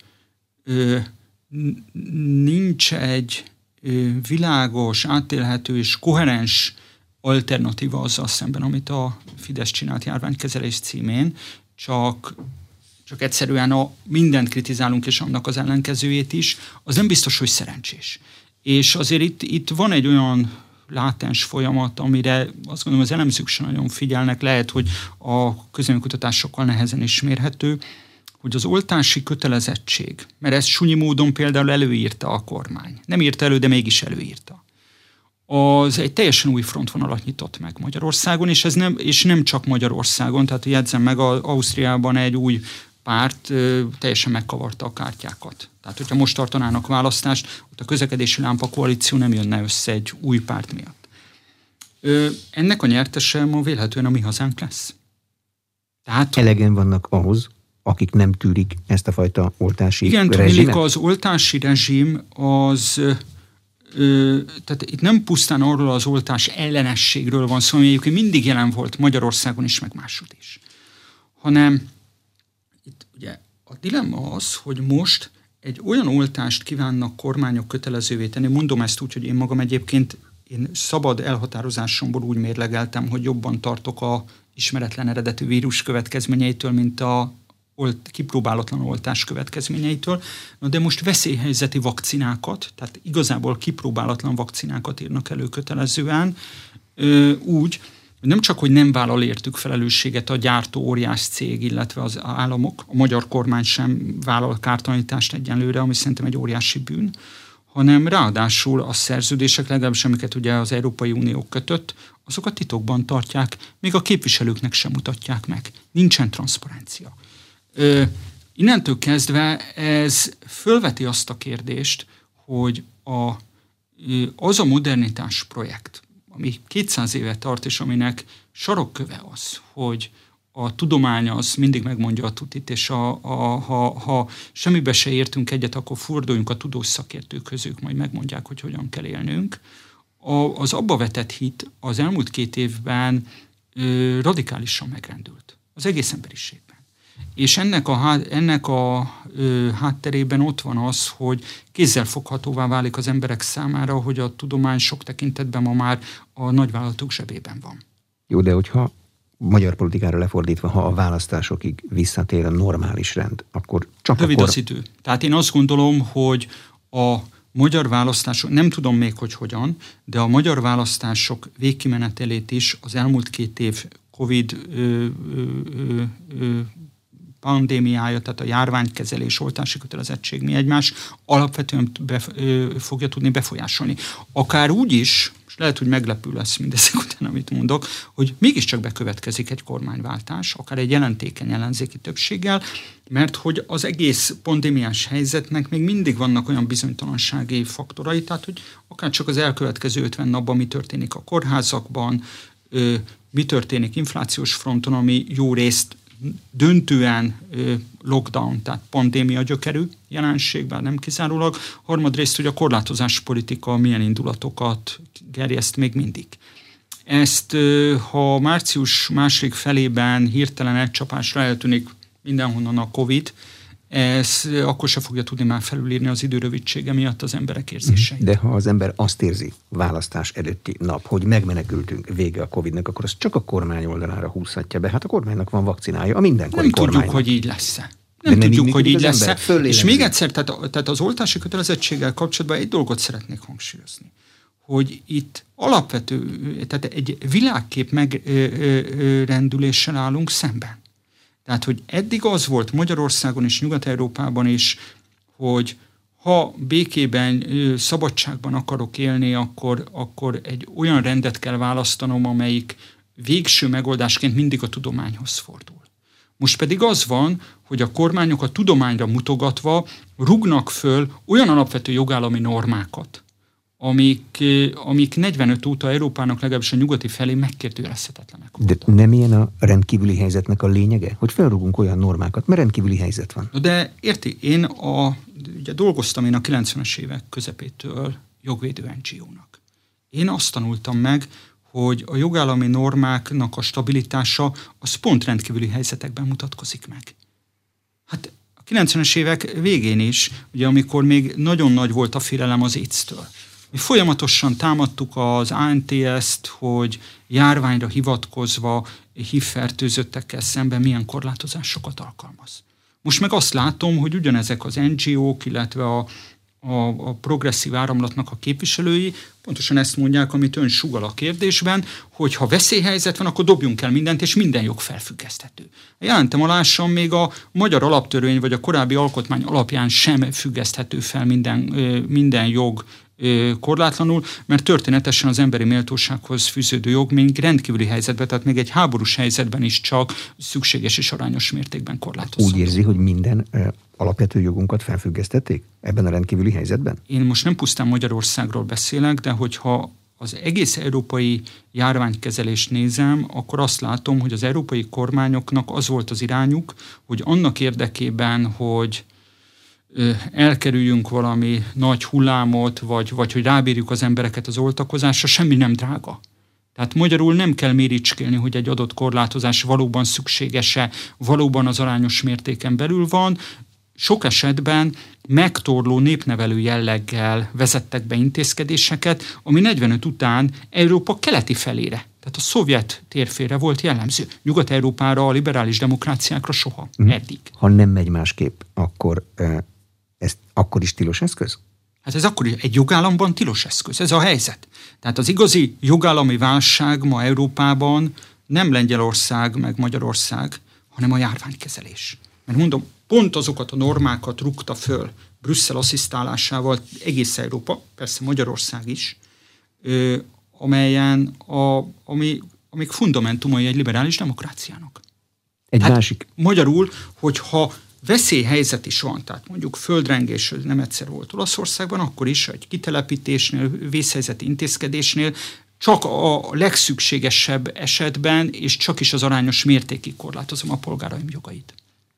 nincs egy világos, átélhető és koherens alternatíva azzal szemben, amit a Fidesz csinált járványkezelés címén, csak, csak egyszerűen a mindent kritizálunk, és annak az ellenkezőjét is, az nem biztos, hogy szerencsés. És azért itt, itt van egy olyan látens folyamat, amire azt gondolom az elemzők sem nagyon figyelnek, lehet, hogy a közvéleménykutatás sokkal nehezen is mérhető, hogy az oltási kötelezettség, mert ezt sunyi módon például előírta a kormány. Nem írta elő, de mégis előírta. az egy teljesen új frontvonalat nyitott meg Magyarországon, és ez nem, és nem csak Magyarországon, tehát jegyzem meg, az Ausztriában egy új párt ö, teljesen megkavarta a kártyákat. Tehát, hogyha most tartanának választást, ott a közlekedési lámpa koalíció nem jönne össze egy új párt miatt. Ö, ennek a nyertese ma vélhetően a Mi Hazánk lesz. Tehát, elegen vannak ahhoz, akik nem tűrik ezt a fajta oltási igen, rezsimet? Igen, az oltási rezsim az... Ö, tehát itt nem pusztán arról az oltás ellenességről van szó, ami egyébként mindig jelen volt Magyarországon is, meg máshogy is. Hanem itt ugye a dilemma az, hogy most egy olyan oltást kívánnak kormányok kötelezővé tenni, mondom ezt úgy, hogy én magam egyébként én szabad elhatározásomból úgy mérlegeltem, hogy jobban tartok a ismeretlen eredetű vírus következményeitől, mint a Olt, kipróbálatlan oltás következményeitől, na de most veszélyhelyzeti vakcinákat, tehát igazából kipróbálatlan vakcinákat írnak elő kötelezően, ö, úgy, hogy nem csak, hogy nem vállal értük felelősséget a gyártó óriás cég, illetve az államok, a magyar kormány sem vállal kártalanítást egyenlőre, ami szerintem egy óriási bűn, hanem ráadásul a szerződések, legalábbis amiket ugye az Európai Unió kötött, azokat titokban tartják, még a képviselőknek sem mutatják meg. Nincsen transzparencia. Ö, innentől kezdve ez fölveti azt a kérdést, hogy a, az a modernitás projekt, ami kétszáz éve tart, és aminek sarokköve az, hogy a tudomány az mindig megmondja a tutit, és a, a, ha, ha semmibe se értünk egyet, akkor forduljunk a tudós szakértőkhöz, ők majd megmondják, hogy hogyan kell élnünk. A, az abba vetett hit az elmúlt két évben ö, radikálisan megrendült. Az egész emberiségben. És ennek a, ennek a ö, hátterében ott van az, hogy kézzelfoghatóvá válik az emberek számára, hogy a tudomány sok tekintetben ma már a nagyvállalatok zsebében van. Jó, de hogyha magyar politikára lefordítva, ha a választásokig visszatér a normális rend, akkor csak Rövid akkor... az idő. Tehát én azt gondolom, hogy a magyar választások, nem tudom még, hogy hogyan, de a magyar választások végkimenetelét is az elmúlt két év Covid ö, ö, ö, pandémiája, tehát a járványkezelés, oltási kötelezettség, mi egymás alapvetően be, ö, fogja tudni befolyásolni. Akár úgy is, és lehet, hogy meglepő lesz mindezek után, amit mondok, hogy mégiscsak bekövetkezik egy kormányváltás, akár egy jelentékeny ellenzéki többséggel, mert hogy az egész pandémiás helyzetnek még mindig vannak olyan bizonytalansági faktorai, tehát hogy akár csak az elkövetkező ötven napban mi történik a kórházakban, ö, mi történik inflációs fronton, ami jó részt döntően ö, lockdown, tehát pandémia gyökerű jelenségben, nem kizárólag. Harmadrészt, hogy a korlátozás politika milyen indulatokat gerjeszt még mindig. Ezt, ö, ha március második felében hirtelen egy csapásra eltűnik mindenhonnan a Covid, ez akkor se fogja tudni már felülírni az idő rövidsége miatt az emberek érzéseit. De ha az ember azt érzi választás előtti nap, hogy megmenekültünk, vége a Covidnak, akkor az csak a kormány oldalára húzhatja be. Hát a kormánynak van vakcinája, a mindenkori Nem kormánynak. tudjuk, hogy így lesz-e. Nem De tudjuk, nem hogy így lesz-e. És még egyszer, tehát, tehát az oltási kötelezettséggel kapcsolatban egy dolgot szeretnék hangsúlyozni, hogy itt alapvető, tehát egy világkép megrendüléssel állunk szemben. Tehát, hogy eddig az volt Magyarországon és Nyugat-Európában is, hogy ha békében, szabadságban akarok élni, akkor, akkor egy olyan rendet kell választanom, amelyik végső megoldásként mindig a tudományhoz fordul. Most pedig az van, hogy a kormányok a tudományra mutogatva rúgnak föl olyan alapvető jogállami normákat, amik, amik negyvenöt óta Európának legalábbis a nyugati felé megkérdőjelezhetetlenek voltak. De nem ilyen a rendkívüli helyzetnek a lényege? Hogy felrúgunk olyan normákat, mert rendkívüli helyzet van. De érti, én a, ugye dolgoztam én a kilencvenes évek közepétől jogvédő en gé ó-nak. Én azt tanultam meg, hogy a jogállami normáknak a stabilitása az pont rendkívüli helyzetekben mutatkozik meg. Hát a kilencvenes évek végén is, ugye amikor még nagyon nagy volt a félelem az AIDS-től. Mi folyamatosan támadtuk az á en té es-t, hogy járványra hivatkozva há i vé-fertőzöttekkel szemben milyen korlátozásokat alkalmaz. Most meg azt látom, hogy ugyanezek az en gé ó-k, illetve a, a, a progresszív áramlatnak a képviselői pontosan ezt mondják, amit ön sugall a kérdésben, hogy ha veszélyhelyzet van, akkor dobjunk el mindent, és minden jog felfüggeszthető. Jelentem alássam, még a magyar alaptörvény vagy a korábbi alkotmány alapján sem függeszthető fel minden, minden jog korlátlanul, mert történetesen az emberi méltósághoz fűződő jog még rendkívüli helyzetben, tehát még egy háborús helyzetben is csak szükséges és arányos mértékben korlátozható. Úgy érzi, hogy minden uh, alapvető jogunkat felfüggesztették ebben a rendkívüli helyzetben? Én most nem pusztán Magyarországról beszélek, de hogyha az egész európai járványkezelést nézem, akkor azt látom, hogy az európai kormányoknak az volt az irányuk, hogy annak érdekében, hogy elkerüljünk valami nagy hullámot, vagy, vagy hogy rábírjuk az embereket az oltakozásra, semmi nem drága. Tehát magyarul nem kell méricskélni, hogy egy adott korlátozás valóban szükséges-e, valóban az arányos mértéken belül van. Sok esetben megtorló népnevelő jelleggel vezettek be intézkedéseket, ami negyvenöt után Európa keleti felére, tehát a szovjet térfélre volt jellemző. Nyugat-Európára, a liberális demokráciákra soha, mm. eddig. Ha nem megy másképp, akkor ez akkor is tilos eszköz? Hát ez akkor egy jogállamban tilos eszköz, ez a helyzet. Tehát az igazi jogállami válság ma Európában nem Lengyelország meg Magyarország, hanem a járványkezelés. Mert mondom, pont azokat a normákat rúgta föl Brüsszel asszisztálásával egész Európa, persze Magyarország is, ö, amelyen a, ami, amik fundamentumai egy liberális demokráciának. Egy hát másik. Magyarul, hogyha veszélyhelyzet is van, tehát mondjuk földrengés nem egyszer volt Olaszországban, akkor is egy kitelepítésnél, vészhelyzeti intézkedésnél csak a legszükségesebb esetben, és csak is az arányos mértékig korlátozom a polgáraim jogait.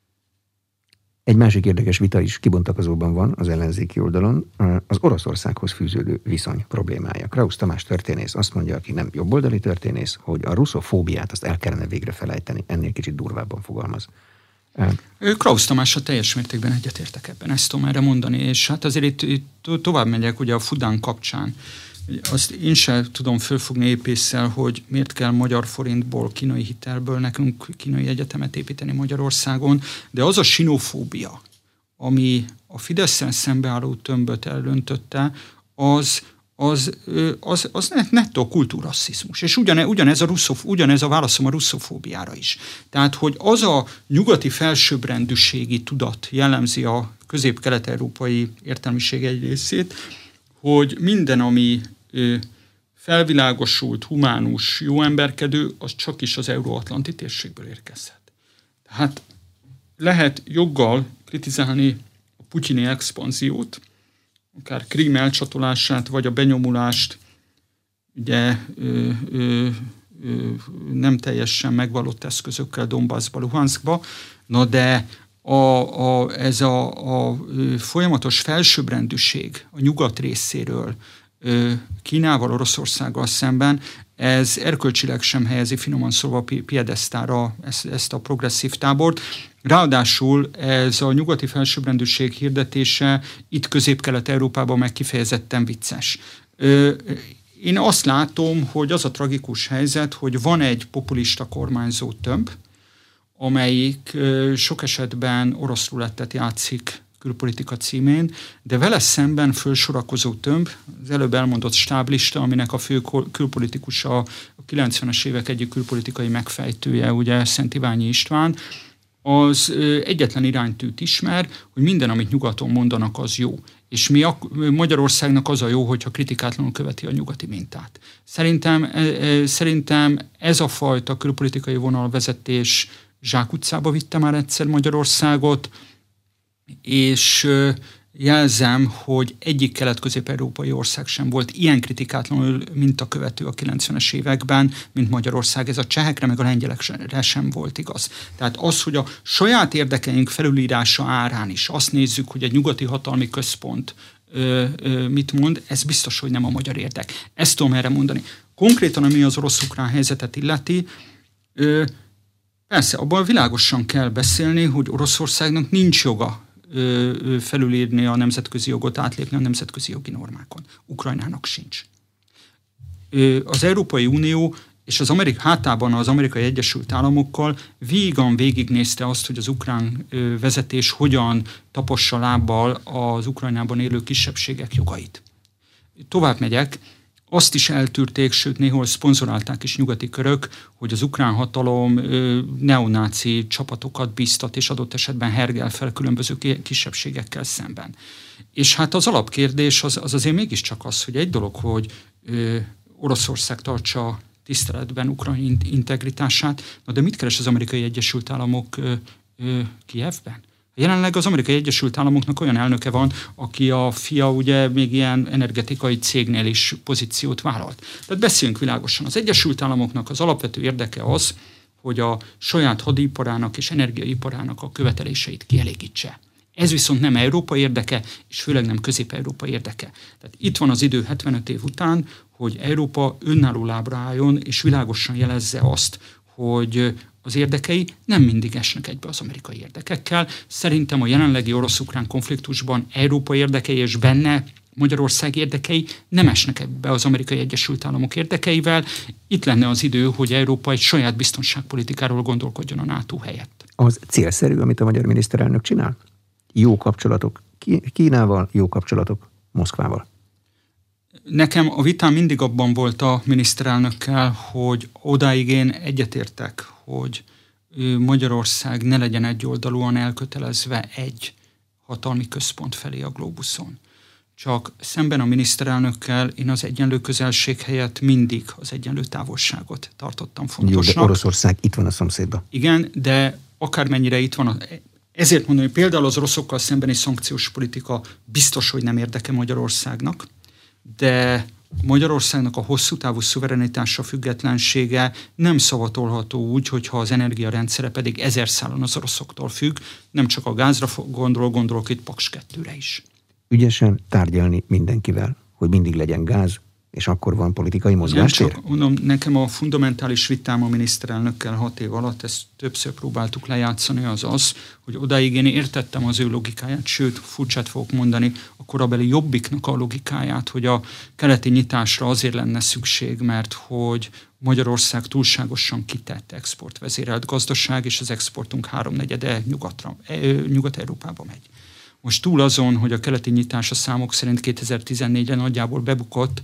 Egy másik érdekes vita is kibontakozóban van az ellenzéki oldalon, az Oroszországhoz fűződő viszony problémája. Krausz Tamás történész azt mondja, aki nem jobboldali történész, hogy a russzofóbiát azt el kellene végre felejteni, ennél kicsit durvábban fogalmaz. Krausz Tamással teljes mértékben egyetértek ebben, ezt tudom erre mondani, és hát azért itt, itt tovább megyek ugye a Fudán kapcsán. Azt én sem tudom fölfogni épésszel, hogy miért kell magyar forintból, kínai hitelből nekünk kínai egyetemet építeni Magyarországon, de az a sinofóbia, ami a Fidesszel szembeálló tömböt elöntötte, az az, az, az nettó kultúrasszizmus. És ugyane, ugyanez, a russzof, ugyanez a válaszom a russzofóbiára is. Tehát, hogy az a nyugati felsőbbrendűségi tudat jellemzi a közép-kelet-európai értelmiség egy részét, hogy minden, ami felvilágosult, humánus, jó emberkedő, az csak is az euróatlanti térségből érkezhet. Tehát lehet joggal kritizálni a putyini expanziót, akár Krím elcsatolását, vagy a benyomulást, ugye ö, ö, ö, nem teljesen megvalott eszközökkel Donbassba, Luhanskba, na de a, a, ez a, a folyamatos felsőbbrendűség a nyugat részéről ö, Kínával, Oroszországgal szemben, ez erkölcsileg sem helyezi finoman szólva piedesztára ezt, ezt a progresszív tábort. Ráadásul ez a nyugati felsőbbrendűség hirdetése itt Közép-Kelet-Európában meg kifejezetten vicces. Én azt látom, hogy az a tragikus helyzet, hogy van egy populista kormányzó tömb, amelyik sok esetben orosz rulettet játszik külpolitika címén, de vele szemben fölsorakozó tömb, az előbb elmondott stáblista, aminek a fő külpolitikusa a kilencvenes évek egyik külpolitikai megfejtője, ugye Szent Iványi István, az egyetlen iránytűt ismer, hogy minden, amit nyugaton mondanak, az jó. És mi a, Magyarországnak az a jó, hogyha kritikátlanul követi a nyugati mintát. Szerintem, szerintem ez a fajta külpolitikai vonalvezetés zsákutcába vitte már egyszer Magyarországot, és jelzem, hogy egyik kelet-közép-európai ország sem volt ilyen kritikátlanul mintakövető a kilencvenes években, mint Magyarország. Ez a csehekre meg a lengyelekre sem volt igaz. Tehát az, hogy a saját érdekeink felülírása árán is azt nézzük, hogy egy nyugati hatalmi központ ö, ö, mit mond, ez biztos, hogy nem a magyar érdek. Ezt tudom erre mondani. Konkrétan, ami az orosz-ukrán helyzetet illeti, ö, persze, abban világosan kell beszélni, hogy Oroszországnak nincs joga felülírni a nemzetközi jogot, átlépni a nemzetközi jogi normákon. Ukrajnának sincs. Az Európai Unió és az Amerik, hátában az Amerikai Egyesült Államokkal vígan végignézte azt, hogy az ukrán vezetés hogyan tapossa lábbal az Ukrajnában élő kisebbségek jogait. Tovább megyek, azt is eltűrték, sőt néhol szponzorálták is nyugati körök, hogy az ukrán hatalom ö, neonáci csapatokat biztat, és adott esetben hergel fel különböző kisebbségekkel szemben. És hát az alapkérdés az, az azért mégiscsak az, hogy egy dolog, hogy ö, Oroszország tartsa tiszteletben Ukrajna integritását, na de mit keres az Amerikai Egyesült Államok ö, ö, Kijevben? Jelenleg az Amerikai Egyesült Államoknak olyan elnöke van, aki a fia ugye még ilyen energetikai cégnél is pozíciót vállalt. Tehát beszéljünk világosan. Az Egyesült Államoknak az alapvető érdeke az, hogy a saját hadiparának és energiaiparának a követeléseit kielégítse. Ez viszont nem Európa érdeke, és főleg nem Közép-Európa érdeke. Tehát itt van az idő hetvenöt év után, hogy Európa önálló lábra álljon, és világosan jelezze azt, hogy az érdekei nem mindig esnek egybe az amerikai érdekekkel. Szerintem a jelenlegi orosz-ukrán konfliktusban Európa érdekei és benne Magyarország érdekei nem esnek ebbe az Amerikai Egyesült Államok érdekeivel. Itt lenne az idő, hogy Európa egy saját biztonságpolitikáról gondolkodjon a NATO helyett. Az célszerű, amit a magyar miniszterelnök csinál? Jó kapcsolatok Kínával, jó kapcsolatok Moszkvával. Nekem a vitám mindig abban volt a miniszterelnökkel, hogy odáig én egyetértek, hogy Magyarország ne legyen egyoldalúan elkötelezve egy hatalmi központ felé a glóbuszon. Csak szemben a miniszterelnökkel én az egyenlő közelség helyett mindig az egyenlő távolságot tartottam fontosnak. Jó, de Oroszország itt van a szomszédban. Igen, de akármennyire itt van, a, ezért mondom, hogy például az oroszokkal szembeni szankciós politika biztos, hogy nem érdeke Magyarországnak, de Magyarországnak a hosszú távú szuverenitása, függetlensége nem szavatolható úgy, hogyha az energiarendszere pedig ezer szálon az oroszoktól függ, nem csak a gázra gondol, gondolok itt Paks kettőre is. Ügyesen tárgyalni mindenkivel, hogy mindig legyen gáz, és akkor van politikai mozgástér? Nem csak, mondom, nekem a fundamentális vitám a miniszterelnökkel hat év alatt, ezt többször próbáltuk lejátszani, az az, hogy odáig én értettem az ő logikáját, sőt, furcsát fogok mondani, a korabeli Jobbiknak a logikáját, hogy a keleti nyitásra azért lenne szükség, mert hogy Magyarország túlságosan kitett exportvezérelt gazdaság, és az exportunk háromnegyede nyugatra, Nyugat-Európába megy. Most túl azon, hogy a keleti nyitás a számok szerint kétezer-tizennégyre nagyjából bebukott,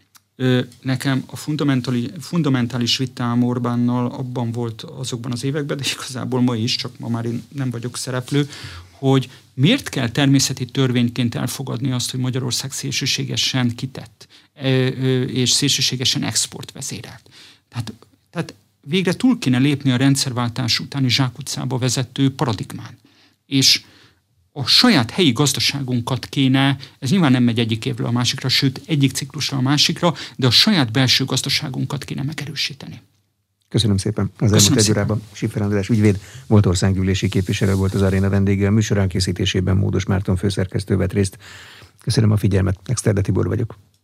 nekem a fundamentális vitám Orbánnal abban volt azokban az években, de igazából ma is, csak ma már én nem vagyok szereplő, hogy miért kell természeti törvényként elfogadni azt, hogy Magyarország szélsőségesen kitett és szélsőségesen exportvezérelt. Tehát, tehát végre túl kéne lépni a rendszerváltás utáni zsákutcába vezető paradigmán. És a saját helyi gazdaságunkat kéne, ez nyilván nem megy egyik évről a másikra, sőt egyik ciklusra a másikra, de a saját belső gazdaságunkat kéne megerősíteni. Köszönöm szépen. Az elmúlt egy órában Schiffer András ügyvéd, volt országgyűlési képviselő, volt az Aréna vendége, a műsor elkészítésében Módos Márton főszerkesztő vett részt. Köszönöm a figyelmet, Exterde Tibor vagyok.